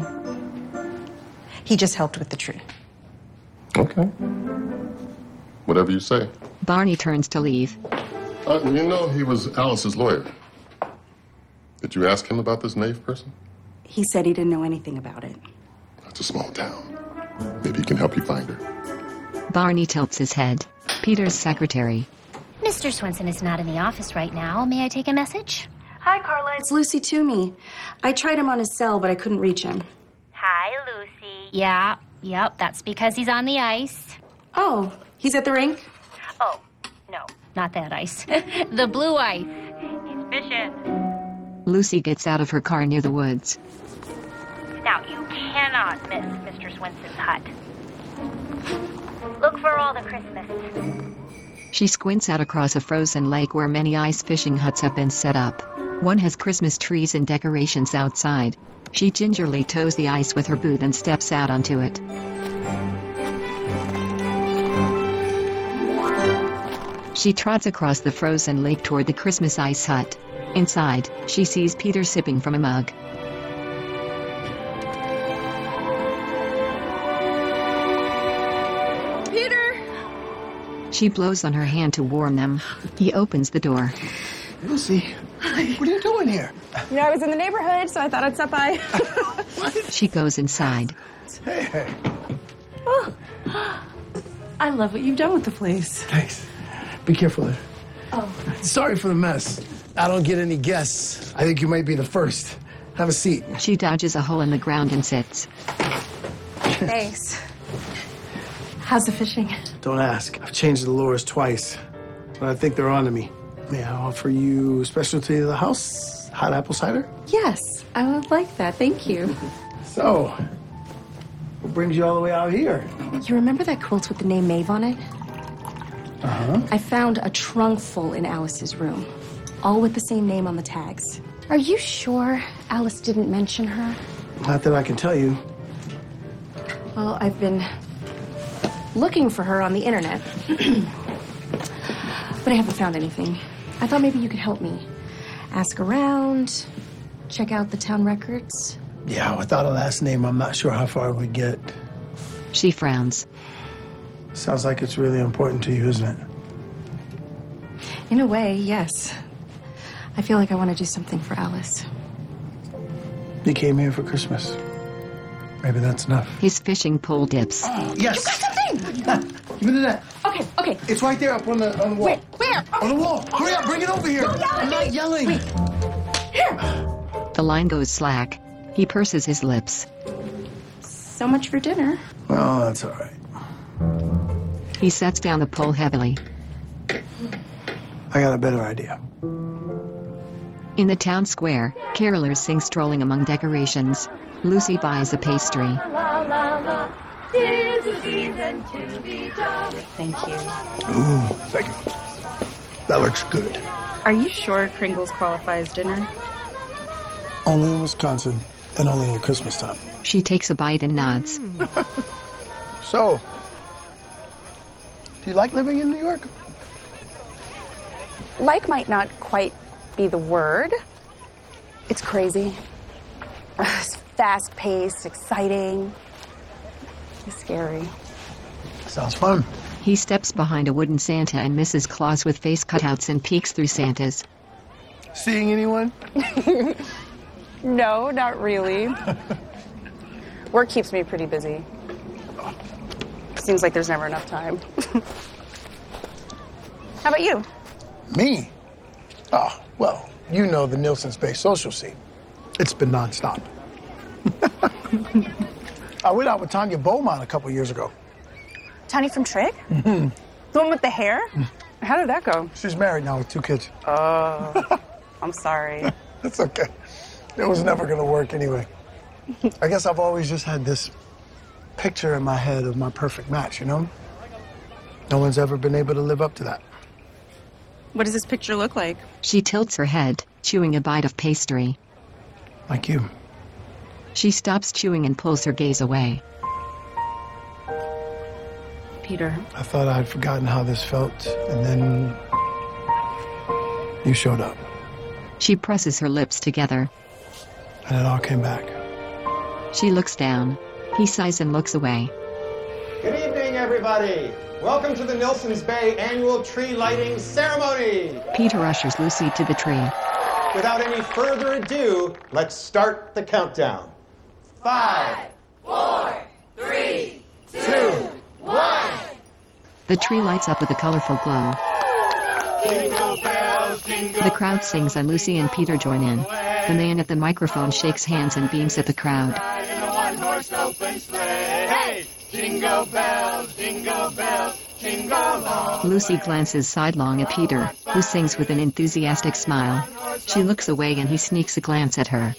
He just helped with the tree. Okay. Whatever you say. Barney turns to leave. Uh, you know he was Alice's lawyer. Did you ask him about this Maeve person? He said he didn't know anything about it. It's a small town. Maybe he can help you find her. Barney tilts his head. Peter's secretary. Mister Swinson is not in the office right now. May I take a message? Hi, Carla. It's Lucy Toomey. I tried him on his cell, but I couldn't reach him. Hi, Lucy. Yeah, yep, that's because he's on the ice. Oh, he's at the rink? Oh, no, not that ice. The blue ice. He's fishing. Lucy gets out of her car near the woods. Now, you cannot miss Mister Swinson's hut. Look for all the Christmases. She squints out across a frozen lake where many ice fishing huts have been set up. One has Christmas trees and decorations outside. She gingerly toes the ice with her boot and steps out onto it. She trots across the frozen lake toward the Christmas ice hut. Inside, she sees Peter sipping from a mug. Peter! She blows on her hand to warm them. He opens the door. Lucy, what are you doing here? You know, I was in the neighborhood, so I thought I'd stop by. She goes inside. Hey, hey. Oh, I love what you've done with the place. Thanks. Be careful there. Oh. Sorry for the mess. I don't get any guests. I think you might be the first. Have a seat. She dodges a hole in the ground and sits. Thanks. How's the fishing? Don't ask. I've changed the lures twice, but I think they're on to me. May I offer you specialty of the house? Hot apple cider? Yes, I would like that. Thank you. So, what brings you all the way out here? You remember that quilt with the name Maeve on it? Uh-huh. I found a trunk full in Alice's room, all with the same name on the tags. Are you sure Alice didn't mention her? Not that I can tell you. Well, I've been looking for her on the internet, but I haven't found anything. I thought maybe you could help me. Ask around, check out the town records. Yeah, without a last name, I'm not sure how far we'd get. She frowns. Sounds like it's really important to you, isn't it? In a way, yes. I feel like I want to do something for Alice. You came here for Christmas. Maybe that's enough. His fishing pole dips. Oh, yes. You got something! Give me the net. Okay, okay. It's right there up on the on the wall. Wait, where? On the wall. Hurry up, bring it over here. Don't yell at I'm me. not yelling. Wait. Here. The line goes slack. He purses his lips. So much for dinner. Oh, that's all right. He sets down the pole heavily. I got a better idea. In the town square, carolers sing strolling among decorations. Lucy buys a pastry. Thank you. Ooh, thank you. That looks good. Are you sure Kringles qualifies dinner? Only in Wisconsin, and only at Christmas time. She takes a bite and nods. So, do you like living in New York? Like might not quite be the word. It's crazy. It's fast-paced, exciting, it's scary. Sounds fun. He steps behind a wooden Santa and Missus Claus with face cutouts and peeks through Santas. Seeing anyone? No, not really. Work keeps me pretty busy. Seems like there's never enough time. How about you? Me? Oh, well, you know the Nielsen's Bay social scene. It's been nonstop. I went out with Tanya Beaumont a couple years ago. Tanya from Trig? Mm-hmm. The one with the hair? How did that go? She's married now with two kids. Oh, I'm sorry. It's okay. It was never gonna work anyway. I guess I've always just had this picture in my head of my perfect match, you know? No one's ever been able to live up to that. What does this picture look like? She tilts her head, chewing a bite of pastry. Like you. She stops chewing and pulls her gaze away. Peter. I thought I'd forgotten how this felt, and then you showed up. She presses her lips together. And it all came back. She looks down. He sighs and looks away. Good evening, everybody. Welcome to the Nielsen's Bay annual tree lighting ceremony. Peter ushers Lucy to the tree. Without any further ado, let's start the countdown. Five, four, three, two, one. The tree lights up with a colorful glow. Jingle bells, jingle The crowd sings and Lucy and Peter join in. The man at the microphone shakes hands and beams at the crowd. in a one-horse open sleigh. Hey! Jingle bells, jingle bells, jingle all. Lucy glances sidelong at Peter, who sings with an enthusiastic smile. She looks away and he sneaks a glance at her.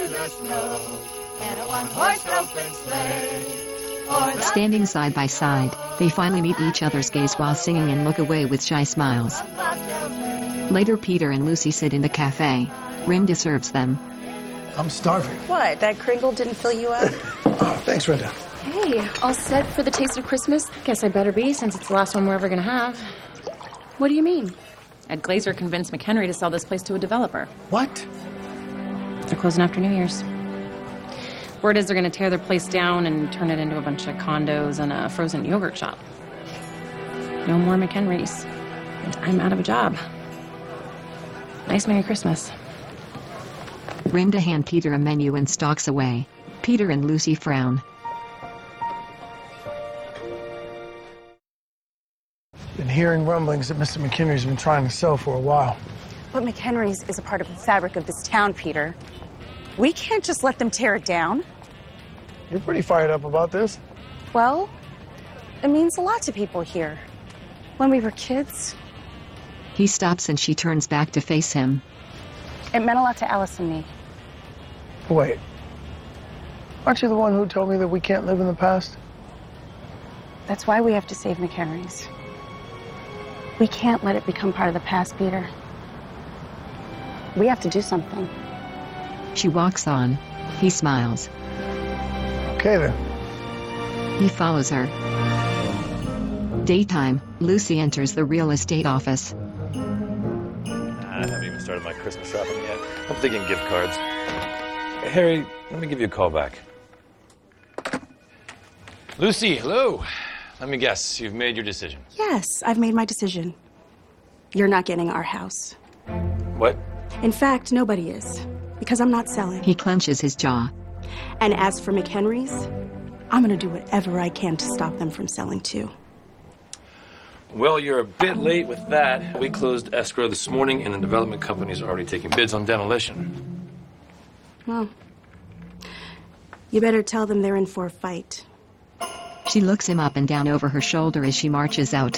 Standing side by side, they finally meet each other's gaze while singing and look away with shy smiles. Later, Peter and Lucy sit in the cafe. Rinda serves them. I'm starving. What, that Kringle didn't fill you up? Oh, thanks, Rinda. Hey, all set for the taste of Christmas? Guess I better be, since it's the last one we're ever gonna have. What do you mean? Ed Glazer convinced McHenry to sell this place to a developer. What? They're closing after New Year's. Word is they're gonna tear their place down and turn it into a bunch of condos and a frozen yogurt shop. No more McHenrys. And I'm out of a job. Nice Merry Christmas. Rinda hands Peter a menu and stalks away. Peter and Lucy frown. Been hearing rumblings that Mister McHenry's been trying to sell for a while. But McHenry's is a part of the fabric of this town, Peter. We can't just let them tear it down. You're pretty fired up about this. Well, it means a lot to people here. When we were kids, He stops and she turns back to face him. it meant a lot to Alice and me. Wait. Aren't you the one who told me that we can't live in the past? That's why we have to save McHenry's. We can't let it become part of the past, Peter. We have to do something. She walks on. He smiles. Okay, then. He follows her. Daytime, Lucy enters the real estate office. I haven't even started my Christmas shopping yet. I'm thinking gift cards. Harry, let me give you a call back. Lucy, hello. let me guess. You've made your decision. Yes, I've made my decision. You're not getting our house. What? In fact, nobody is, because I'm not selling. He clenches his jaw. And as for McHenry's, I'm gonna do whatever I can to stop them from selling too. Well, you're a bit late with that. We closed escrow this morning, and the development company's already taking bids on demolition. Well, you better tell them they're in for a fight. She looks him up and down over her shoulder as she marches out.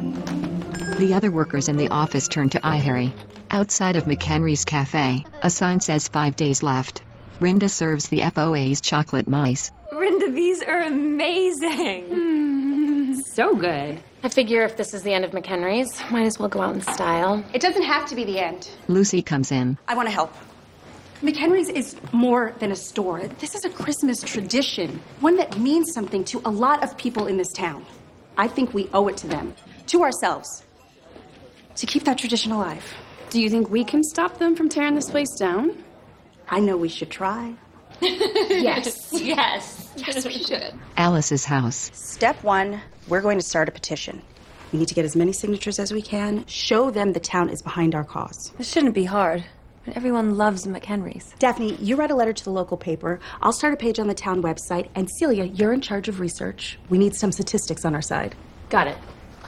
The other workers in the office turn to eye Harry. Outside of McHenry's cafe, a sign says five days left. Rinda serves the F O A's chocolate mice. Rinda, these are amazing. Mm, so good. I figure if this is the end of McHenry's, might as well go out in style. It doesn't have to be the end. Lucy comes in. I want to help. McHenry's is more than a store. This is a Christmas tradition, one that means something to a lot of people in this town. I think we owe it to them, to ourselves, to keep that tradition alive. Do you think we can stop them from tearing this place down? I know we should try. Yes. Yes. Yes, we should. Alice's house. Step one, we're going to start a petition. We need to get as many signatures as we can, show them the town is behind our cause. This shouldn't be hard. Everyone loves McHenry's. Daphne, you write a letter to the local paper. I'll start a page on the town website. And Celia, you're in charge of research. We need some statistics on our side. Got it.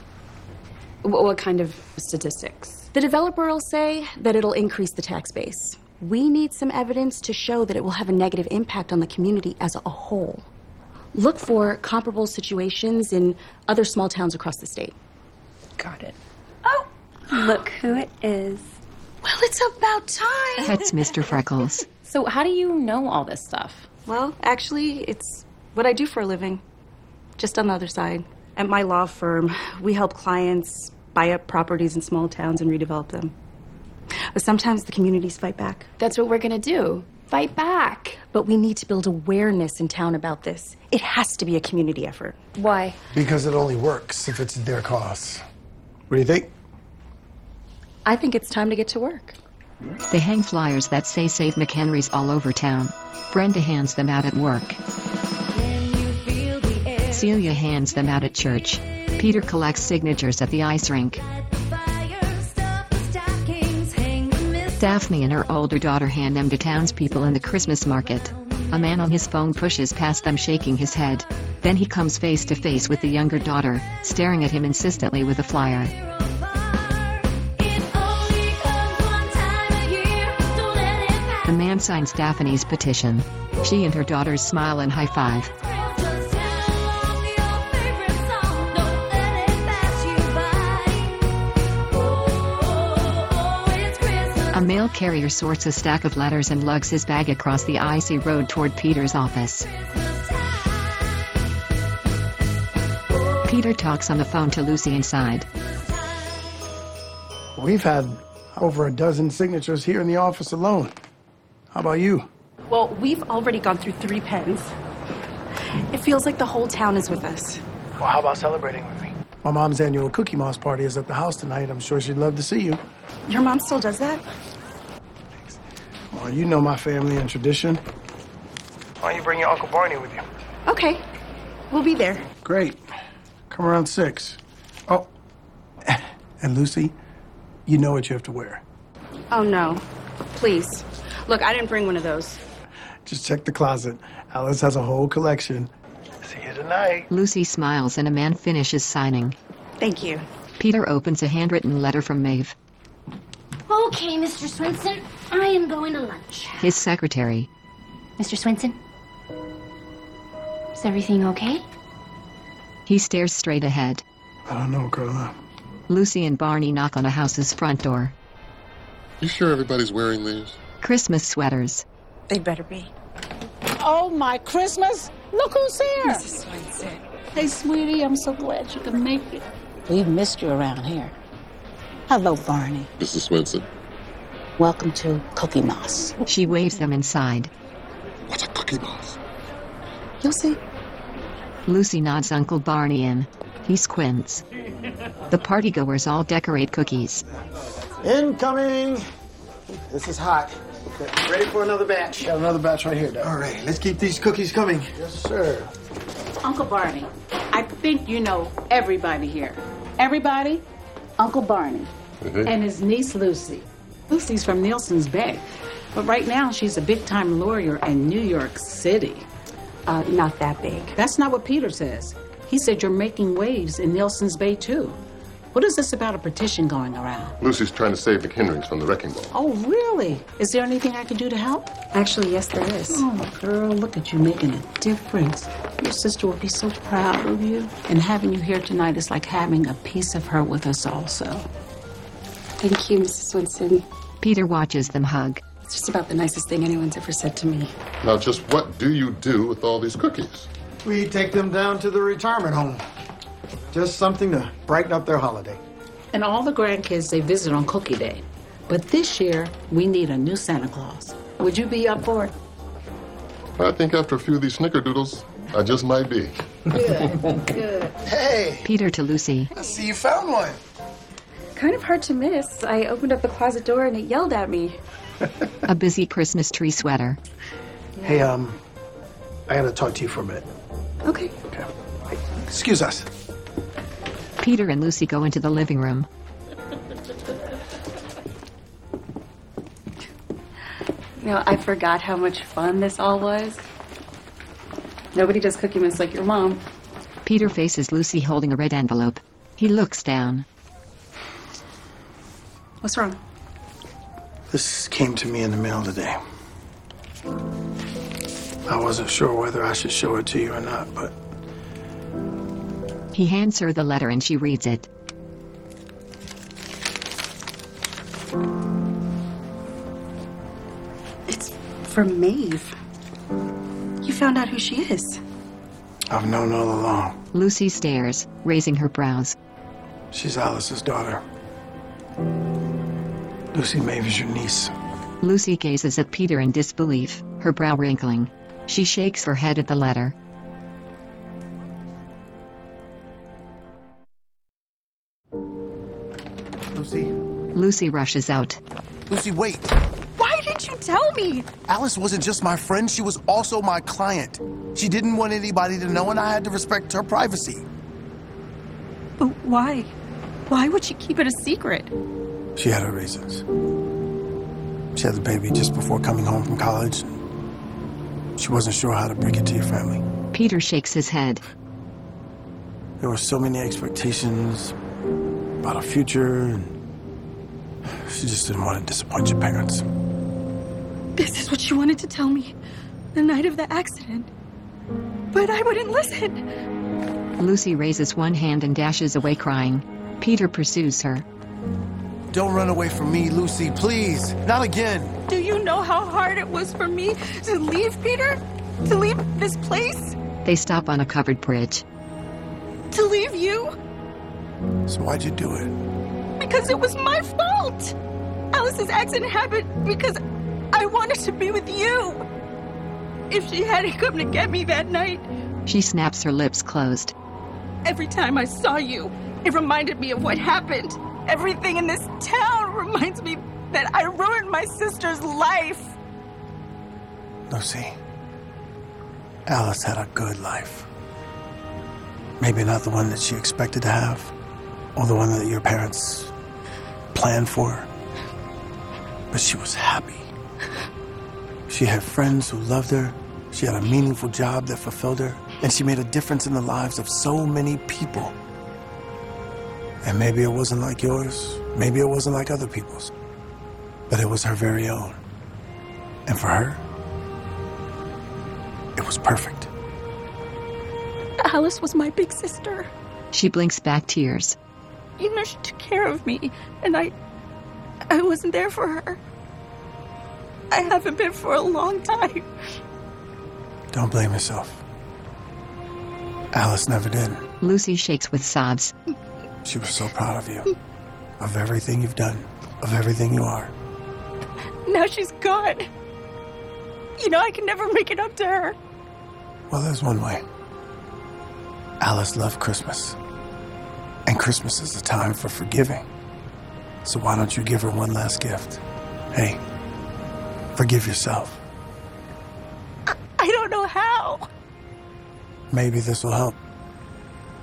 What, what kind of statistics? The developer will say that it'll increase the tax base. We need some evidence to show that it will have a negative impact on the community as a whole. Look for comparable situations in other small towns across the state. Got it. Oh, look who it is. Well, it's about time. That's Mister Freckles. So how do you know all this stuff? Well, actually, it's what I do for a living. Just on the other side. At my law firm, we help clients buy up properties in small towns and redevelop them. But sometimes the communities fight back. That's what we're gonna do. Fight back. But we need to build awareness in town about this. It has to be a community effort. Why? Because it only works if it's at their cost. What do you think? I think it's time to get to work. They hang flyers that say Save McHenry's all over town. Brenda hands them out at work. Celia hands them out at church. Peter collects signatures at the ice rink. Daphne and her older daughter hand them to townspeople in the Christmas market. A man on his phone pushes past them, shaking his head. Then he comes face to face with the younger daughter, staring at him insistently with a flyer. The man signs Daphne's petition. She and her daughters smile and high-five. A mail carrier sorts a stack of letters and lugs his bag across the icy road toward Peter's office. Peter talks on the phone to Lucy inside. We've had over a dozen signatures here in the office alone. How about you? Well, we've already gone through three pens. It feels like the whole town is with us. Well, how about celebrating with me? My mom's annual Cookie Moss party is at the house tonight. I'm sure she'd love to see you. Your mom still does that? Well, you know my family and tradition. Why don't you bring your Uncle Barney with you? Okay. We'll be there. Great. Come around six. Oh, and Lucy, you know what you have to wear. Oh, no. Please. Look, I didn't bring one of those. Just check the closet. Alice has a whole collection. See you tonight. Lucy smiles and a man finishes signing. Thank you. Peter opens a handwritten letter from Maeve. Okay, Mister Swenson, I am going to lunch. His secretary. Mister Swenson, is everything okay? He stares straight ahead. I don't know, Carla. Lucy and Barney knock on a house's front door. You sure everybody's wearing these? Christmas sweaters. They better be. Oh, my Christmas! Look who's here! Missus Swenson. Hey, sweetie, I'm so glad you could make it. We've missed you around here. Hello, Barney. Missus Swenson. Welcome to Cookie Moss. She waves them inside. What's a Cookie Moss? You'll see. Lucy nods Uncle Barney in. He squints. The partygoers all decorate cookies. Incoming! This is hot. Okay, ready for another batch? Got another batch right here, Dad. All right, let's keep these cookies coming. Yes, sir. Uncle Barney, I I think you know everybody here. Everybody? Uncle Barney Mm-hmm. and his niece Lucy. Lucy's from Nielsen's Bay, but right now she's a big-time lawyer in New York City. Uh, not that big. That's not what Peter says. He said you're making waves in Nielsen's Bay, too. What is this about a petition going around? Lucy's trying to save McHenry's from the wrecking ball. Oh, really? Is there anything I can do to help? Actually, yes, there is. Oh, girl, look at you making a difference. Your sister will be so proud of you. And having you here tonight is like having a piece of her with us also. Thank you, Missus Winston. Peter watches them hug. It's just about the nicest thing anyone's ever said to me. Now, just what do you do with all these cookies? We take them down to the retirement home. Just something to brighten up their holiday. And all the grandkids they visit on Cookie Day. But this year, we need a new Santa Claus. Would you be up for it? I think after a few of these snickerdoodles, I just might be. Good, good. Hey! Peter to Lucy. I see you found one. Kind of hard to miss. I opened up the closet door and it yelled at me. A busy Christmas tree sweater. Hey, um, I gotta talk to you for a minute. Okay. Okay. Excuse us. Peter and Lucy go into the living room. You know, I forgot how much fun this all was. Nobody does Cookie Mess like your mom. Peter faces Lucy holding a red envelope. He looks down. What's wrong? This came to me in the mail today. I wasn't sure whether I should show it to you or not, but He hands her the letter and she reads it. It's from Maeve. You found out who she is. I've known all along. Lucy stares, raising her brows. She's Alice's daughter. Lucy Maeve is your niece. Lucy gazes at Peter in disbelief, her brow wrinkling. She shakes her head at the letter. Lucy? Lucy rushes out. Lucy, wait. Why didn't you tell me? Alice wasn't just my friend, she was also my client. She didn't want anybody to know, and I had to respect her privacy. But why? Why would she keep it a secret? She had her reasons. She had the baby just before coming home from college. She wasn't sure how to break it to your family. Peter shakes his head. There were so many expectations about our future, and she just didn't want to disappoint your parents. This is what she wanted to tell me the night of the accident. But I wouldn't listen. Lucy raises one hand and dashes away crying. Peter pursues her. Don't run away from me, Lucy, please. Not again. Do you know how hard it was for me to leave, Peter? To leave this place? They stop on a covered bridge. To leave you? So why'd you do it? Because it was my fault. Alice's accident happened because I wanted to be with you. If she hadn't come to get me that night. She snaps her lips closed. Every time I saw you, it reminded me of what happened. Everything in this town reminds me that I ruined my sister's life. Lucy, Alice had a good life. Maybe not the one that she expected to have, or the one that your parents planned for her. But she was happy. She had friends who loved her. She had a meaningful job that fulfilled her. And she made a difference in the lives of so many people. And maybe it wasn't like yours. Maybe it wasn't like other people's. But it was her very own. And for her, it was perfect. Alice was my big sister. She blinks back tears. You know, she took care of me, and I... I wasn't there for her. I haven't been for a long time. Don't blame yourself. Alice never did. Lucy shakes with sobs. She was so proud of you. Of everything you've done. Of everything you are. Now she's gone. You know, I can never make it up to her. Well, there's one way. Alice loved Christmas. And Christmas is the time for forgiving. So why don't you give her one last gift? Hey, forgive yourself. I don't know how. Maybe this will help.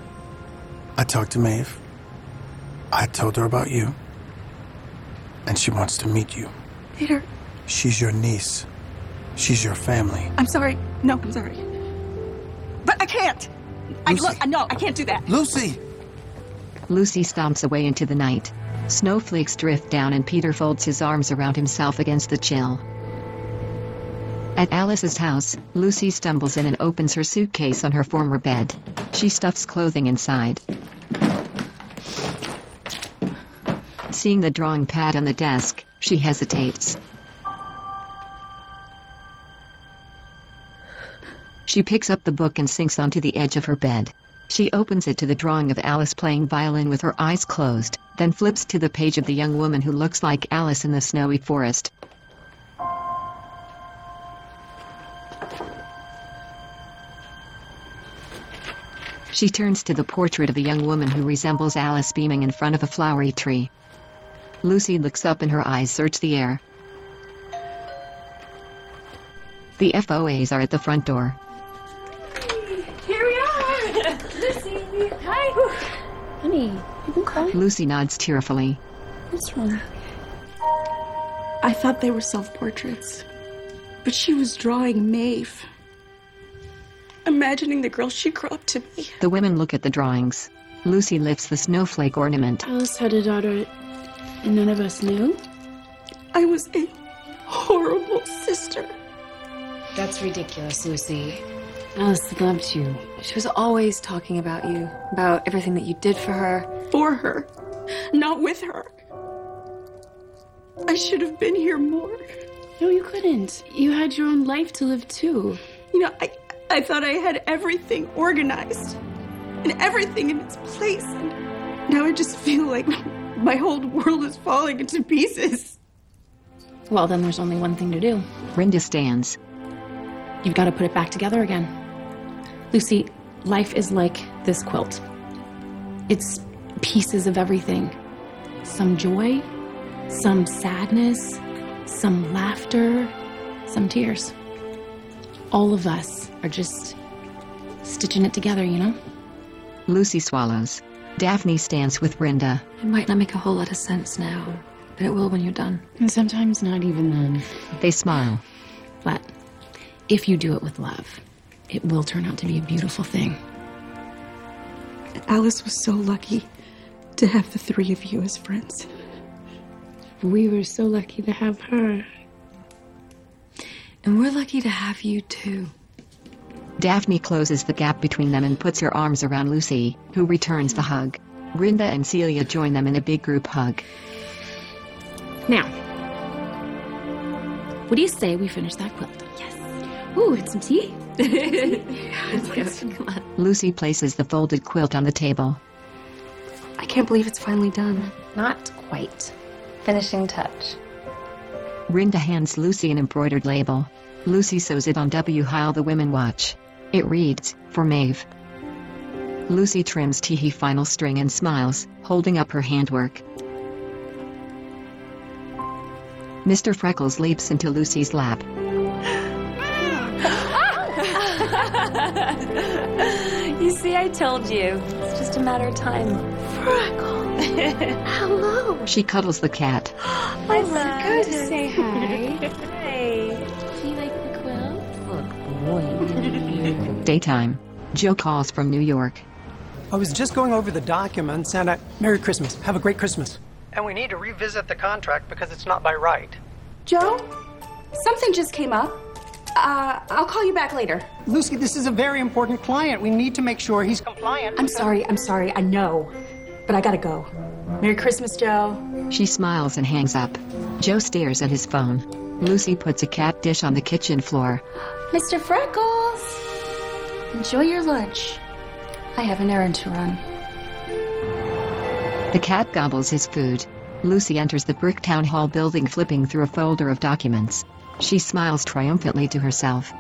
I talked to Maeve. I told her about you. And she wants to meet you. Peter. She's your niece. She's your family. I'm sorry. No, I'm sorry. But I can't. I Lucy. look, no, I can't do that. Lucy! Lucy stomps away into the night. Snowflakes drift down and Peter folds his arms around himself against the chill. At Alice's house, Lucy stumbles in and opens her suitcase on her former bed. She stuffs clothing inside. Seeing the drawing pad on the desk, she hesitates. She picks up the book and sinks onto the edge of her bed. She opens it to the drawing of Alice playing violin with her eyes closed, then flips to the page of the young woman who looks like Alice in the snowy forest. She turns to the portrait of a young woman who resembles Alice beaming in front of a flowery tree. Lucy looks up and her eyes search the air. The F O As are at the front door. Here we are! Lucy! Hi! Honey, you can cry. Lucy nods tearfully. What's wrong? I thought they were self-portraits. But she was drawing Maeve. Imagining the girl she grew up to be. The women look at the drawings. Lucy lifts the snowflake ornament. Alice had a daughter, and none of us knew? I was a horrible sister. That's ridiculous, Lucy. Alice loved you. She was always talking about you, about everything that you did for her. For her, not with her. I should have been here more. No, you couldn't. You had your own life to live too. You know, I, I thought I had everything organized and everything in its place. And now I just feel like my whole world is falling into pieces. Well, then there's only one thing to do. Rinda stands. You've got to put it back together again. Lucy, life is like this quilt. It's pieces of everything. Some joy, some sadness, some laughter, some tears. All of us are just stitching it together, you know? Lucy swallows. Daphne stands with Rinda. It might not make a whole lot of sense now, but it will when you're done. And sometimes not even then. They smile. But if you do it with love, it will turn out to be a beautiful thing. Alice was so lucky to have the three of you as friends. We were so lucky to have her. And we're lucky to have you too. Daphne closes the gap between them and puts her arms around Lucy, who returns the hug. Rinda and Celia join them in a big group hug. Now, what do you say we finish that quilt? Yes. Ooh, it's some tea. Let's go. Come on. Lucy places the folded quilt on the table. I can't believe it's finally done. Not quite. Finishing touch. Rinda hands Lucy an embroidered label. Lucy sews it on W while the women watch. It reads, "For Maeve." Lucy trims Teehee final string and smiles, holding up her handwork. Mister Freckles leaps into Lucy's lap. You see, I told you. It's just a matter of time. Freckles. Hello. She cuddles the cat. I love Good to say hi. Hey. Do you like the quilt? Good boy. Daytime. Joe calls from New York. I was just going over the documents, and I... Merry Christmas. Have a great Christmas. And we need to revisit the contract because it's not by right. Joe, something just came up. Uh, I'll call you back later. Lucy, this is a very important client. We need to make sure he's compliant. I'm sorry, I'm sorry, I know. But I gotta go. Merry Christmas, Joe. She smiles and hangs up. Joe stares at his phone. Lucy puts a cat dish on the kitchen floor. Mister Freckles, enjoy your lunch. I have an errand to run. The cat gobbles his food. Lucy enters the brick town hall building, flipping through a folder of documents. She smiles triumphantly to herself.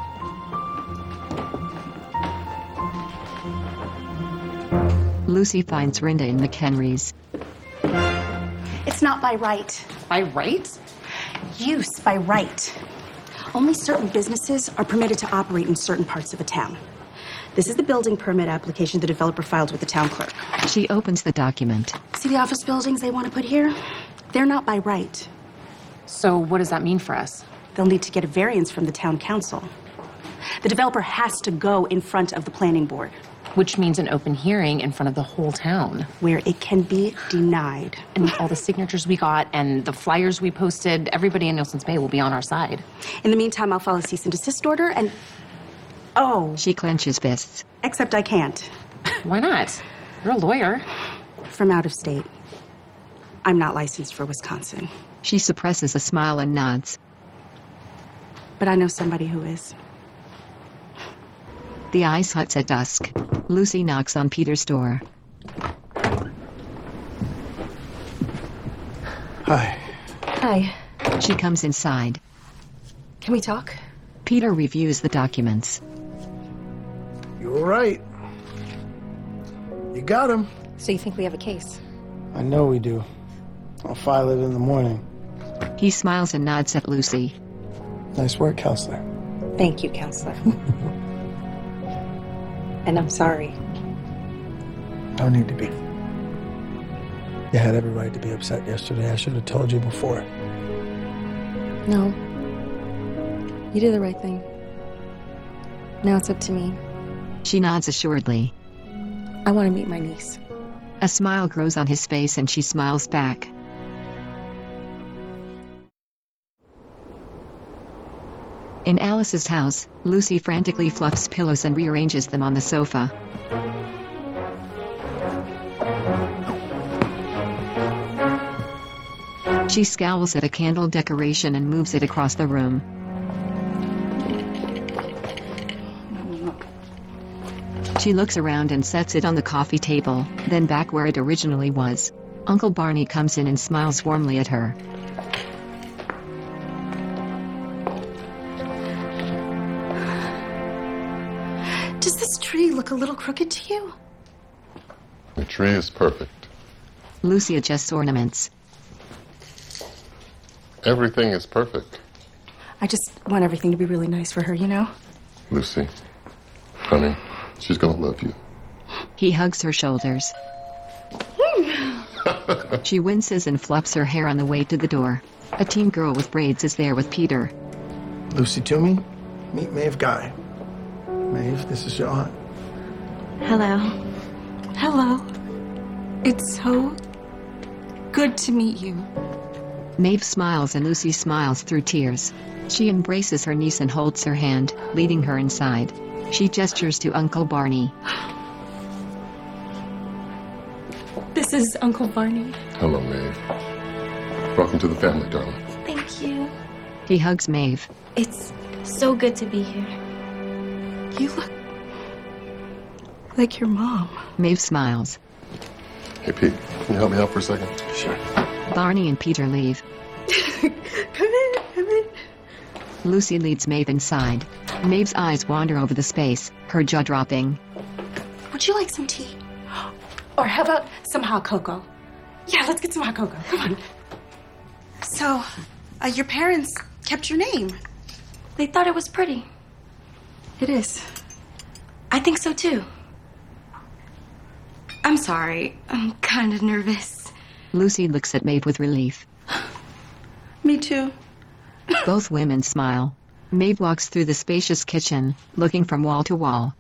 Lucy finds Rinda in McHenry's. It's not by right. By right? Use by right. Only certain businesses are permitted to operate in certain parts of a town. This is the building permit application the developer filed with the town clerk. She opens the document. See the office buildings they want to put here? They're not by right. So what does that mean for us? They'll need to get a variance from the town council. The developer has to go in front of the planning board. Which means an open hearing in front of the whole town. Where it can be denied. And with all the signatures we got and the flyers we posted, everybody in Nelson's Bay will be on our side. In the meantime, I'll file a cease and desist order and... Oh. She clenches fists. Except I can't. Why not? You're a lawyer. From out of state. I'm not licensed for Wisconsin. She suppresses a smile and nods. But I know somebody who is. The ice huts at dusk. Lucy knocks on Peter's door. Hi. Hi. She comes inside. Can we talk? Peter reviews the documents. You were right. You got him. So you think we have a case? I know we do. I'll file it in the morning. He smiles and nods at Lucy. Nice work, counselor. Thank you, counselor. And I'm sorry. No need to be. You had every right to be upset yesterday. I should have told you before. No. You did the right thing. Now it's up to me. She nods assuredly. I want to meet my niece. A smile grows on his face and she smiles back. In Alice's house, Lucy frantically fluffs pillows and rearranges them on the sofa. She scowls at a candle decoration and moves it across the room. She looks around and sets it on the coffee table, then back where it originally was. Uncle Barney comes in and smiles warmly at her. Does this tree look a little crooked to you? The tree is perfect. Lucy adjusts ornaments. Everything is perfect. I just want everything to be really nice for her, you know? Lucy, honey, she's gonna love you. He hugs her shoulders. She winces and fluffs her hair on the way to the door. A teen girl with braids is there with Peter. Lucy Toomey, meet Maeve Guy. Maeve, this is your aunt. Hello. Hello. It's so good to meet you. Maeve smiles and Lucy smiles through tears. She embraces her niece and holds her hand, leading her inside. She gestures to Uncle Barney. This is Uncle Barney. Hello, Maeve. Welcome to the family, darling. Thank you. He hugs Maeve. It's so good to be here. You look like your mom. Maeve smiles. Hey, Pete, can you help me out for a second? Sure. Barney and Peter leave. Come in, come in. Lucy leads Maeve inside. Maeve's eyes wander over the space, her jaw dropping. Would you like some tea? Or how about some hot cocoa? Yeah, let's get some hot cocoa. Come on. So, uh, your parents kept your name. They thought it was pretty. It is. I think so too. I'm sorry. I'm kind of nervous. Lucy looks at Maeve with relief. Me too. Both women smile. Maeve walks through the spacious kitchen, looking from wall to wall.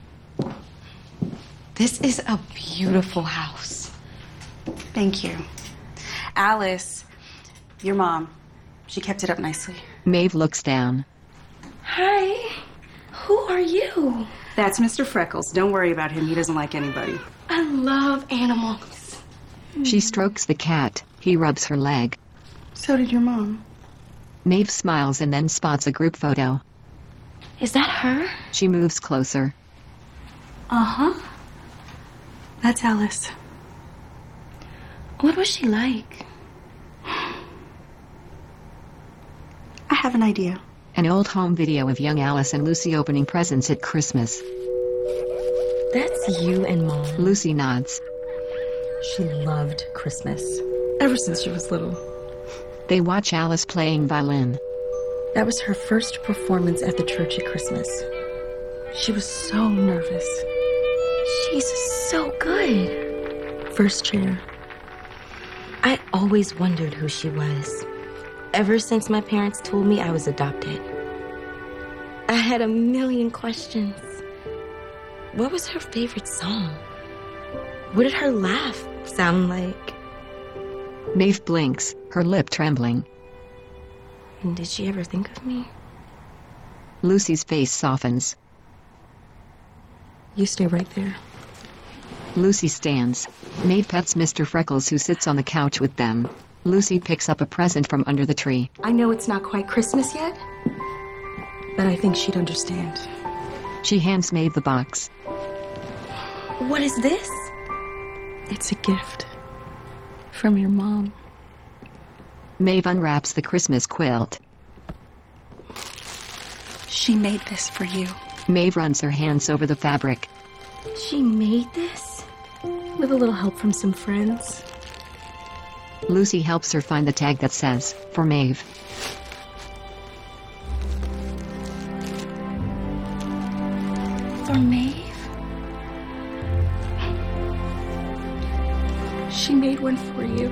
This is a beautiful house. Thank you. Alice, your mom, she kept it up nicely. Maeve looks down. Hi. Who are you? That's Mister Freckles. Don't worry about him. He doesn't like anybody. I love animals. She strokes the cat. He rubs her leg. So did your mom. Maeve smiles and then spots a group photo. Is that her? She moves closer. Uh-huh. That's Alice. What was she like? I have an idea. An old home video of young Alice and Lucy opening presents at Christmas. That's you and Mom. Lucy nods. She loved Christmas. Ever since she was little. They watch Alice playing violin. That was her first performance at the church at Christmas. She was so nervous. She's so good. First chair. I always wondered who she was. Ever since my parents told me I was adopted. I had a million questions. What was her favorite song? What did her laugh sound like? Maeve blinks, her lip trembling. And did she ever think of me? Lucy's face softens. You stay right there. Lucy stands. Maeve pets Mister Freckles, who sits on the couch with them. Lucy picks up a present from under the tree. I know it's not quite Christmas yet, but I think she'd understand. She hands Maeve the box. What is this? It's a gift from your mom. Maeve unwraps the Christmas quilt. She made this for you. Maeve runs her hands over the fabric. She made this? With a little help from some friends. Lucy helps her find the tag that says, "For Maeve." For Maeve? She made one for you.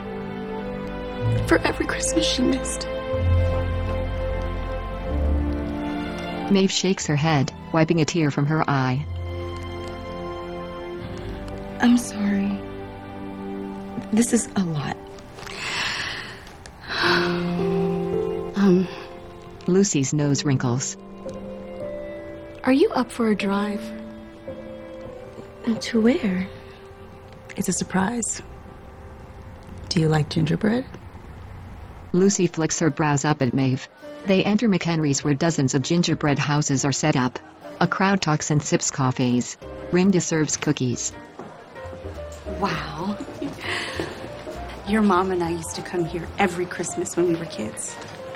For every Christmas she missed. Maeve shakes her head, wiping a tear from her eye. I'm sorry. This is a lot. um, Lucy's nose wrinkles. Are you up for a drive? To where? It's a surprise. Do you like gingerbread? Lucy flicks her brows up at Maeve. They enter McHenry's, where dozens of gingerbread houses are set up. A crowd talks and sips coffees. Rinda serves cookies. Wow. Your mom and I used to come here every Christmas when we were kids.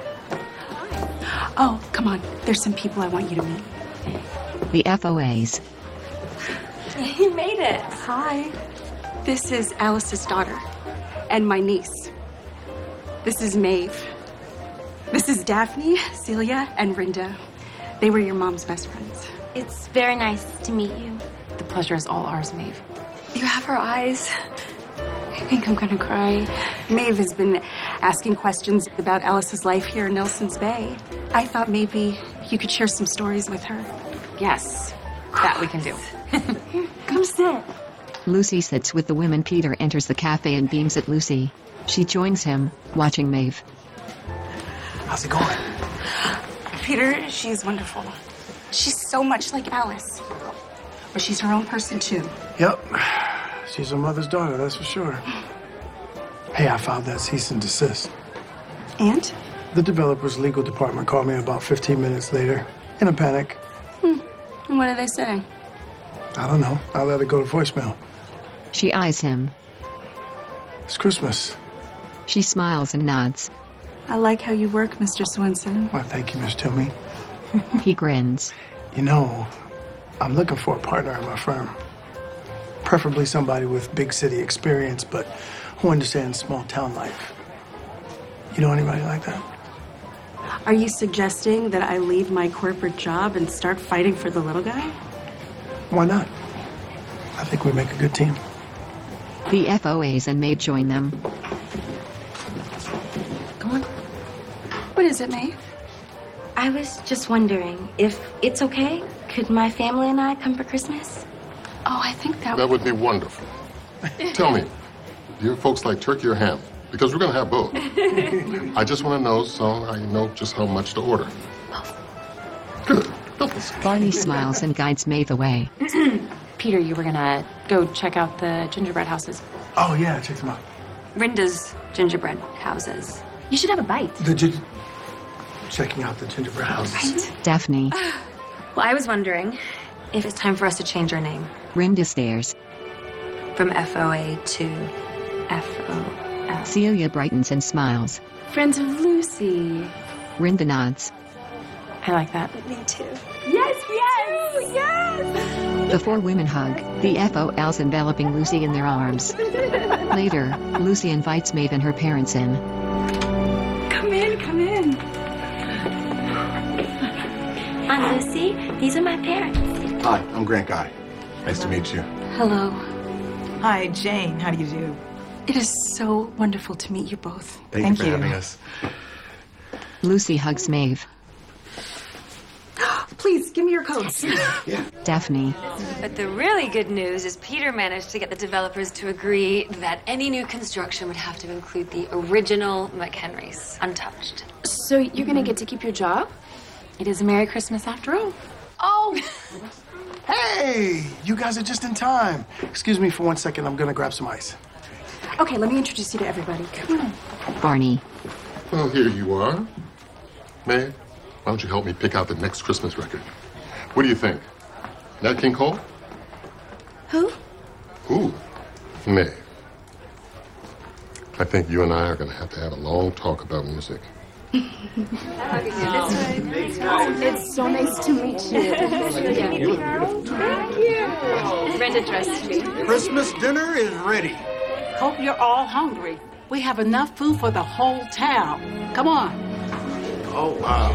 Oh, come on. There's some people I want you to meet. The F O As. You made it. Hi. This is Alice's daughter and my niece. This is Maeve. This is Daphne, Celia, and Rinda. They were your mom's best friends. It's very nice to meet you. The pleasure is all ours, Maeve. You have her eyes. I think I'm gonna cry. Maeve has been asking questions about Alice's life here in Nelson's Bay. I thought maybe you could share some stories with her. Yes, that we can do. Here, come sit. Lucy sits with the women. Peter enters the cafe and beams at Lucy. She joins him, watching Maeve. How's it going? Peter, she's wonderful. She's so much like Alice. But she's her own person, too. Yep. She's her mother's daughter, that's for sure. Hey, I filed that cease and desist. And? The developer's legal department called me about fifteen minutes later, in a panic. Hmm. And what did they say? I don't know. I let it go to voicemail. She eyes him. It's Christmas. She smiles and nods. I like how you work, Mister Swenson. Well, thank you, Miss Toomey. He grins. You know, I'm looking for a partner in my firm. Preferably somebody with big city experience, but who understands small town life. You know anybody like that? Are you suggesting that I leave my corporate job and start fighting for the little guy? Why not? I think we make a good team. The F O As and Maeve join them. Go on. What is it, Maeve? I was just wondering, if it's okay, could my family and I come for Christmas? Oh, I think that, That would be wonderful. Tell me, do your folks like turkey or ham? Because we're going to have both. I just want to know so I know just how much to order. Good. Barney smiles and guides Maeve away. Peter, you were gonna go check out the gingerbread houses. Oh, yeah, check them out. Rinda's gingerbread houses. You should have a bite. The gin- Checking out the gingerbread houses. Daphne. Well, I was wondering if it's time for us to change our name. Rinda stares. From F O A to F O L. Celia brightens and smiles. Friends of Lucy. Rinda nods. I like that. Me too. Yes, yes, yes! The four women hug, the F O Ls enveloping Lucy in their arms. Later, Lucy invites Maeve and her parents in. Come in, come in. Aunt Lucy, these are my parents. Hi, I'm Grant Guy. Nice to meet you. Hello. Hi, Jane. How do you do? It is so wonderful to meet you both. Thank, Thank you for you. having us. Lucy hugs Maeve. Please, give me your coats. Daphne. But the really good news is Peter managed to get the developers to agree that any new construction would have to include the original McHenrys, untouched. So you're gonna get to keep your job? It is a Merry Christmas after all. Oh! Hey, you guys are just in time. Excuse me for one second. I'm gonna grab some ice. Okay, let me introduce you to everybody. Come on. Barney. Well, here you are. May, why don't you help me pick out the next Christmas record? What do you think? Nat King Cole? Who? Ooh, May. I think you and I are going to have to have a long talk about music. It's so nice to meet you. Thank you. Brenda dressed me. Christmas dinner is ready. Hope you're all hungry. We have enough food for the whole town. Come on. Oh, wow.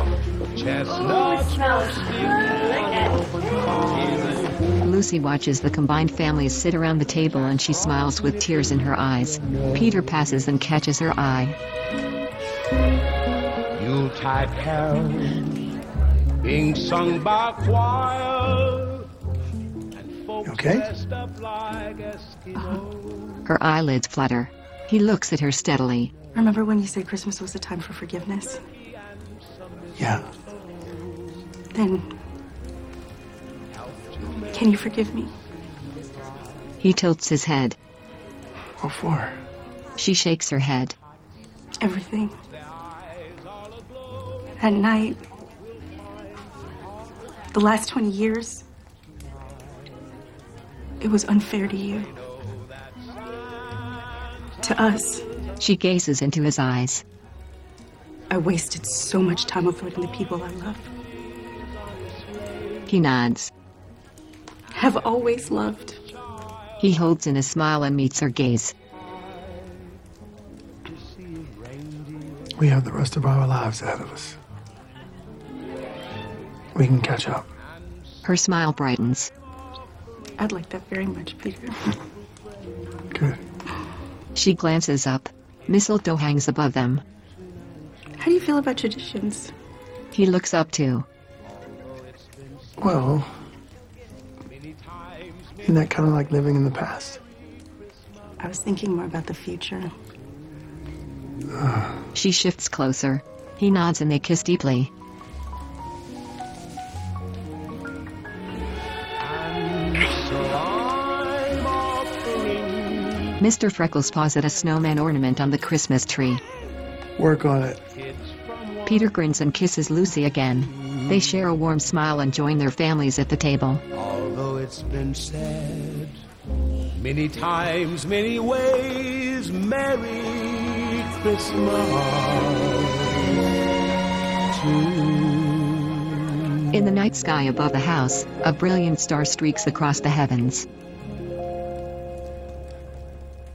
Lucy watches the combined families sit around the table and she smiles with tears in her eyes. Peter passes and catches her eye. Yuletide carol being sung by choir. You okay? Her eyelids flutter. He looks at her steadily. Remember when you said Christmas was a time for forgiveness? Yeah. Then, can you forgive me? He tilts his head. What for? She shakes her head. Everything. At night, the last twenty years, it was unfair to you. To us. She gazes into his eyes. I wasted so much time avoiding the people I love. He nods. Have always loved. He holds in a smile and meets her gaze. We have the rest of our lives ahead of us. We can catch up. Her smile brightens. I'd like that very much, Peter. Good. She glances up. Mistletoe hangs above them. How do you feel about traditions? He looks up too. Well, isn't that kind of like living in the past? I was thinking more about the future. She shifts closer. He nods and they kiss deeply. Mister Freckles paws at a snowman ornament on the Christmas tree. Work on it. Peter grins and kisses Lucy again. They share a warm smile and join their families at the table. Although it's been said many times, many ways, Merry Christmas to In the night sky above the house, a brilliant star streaks across the heavens.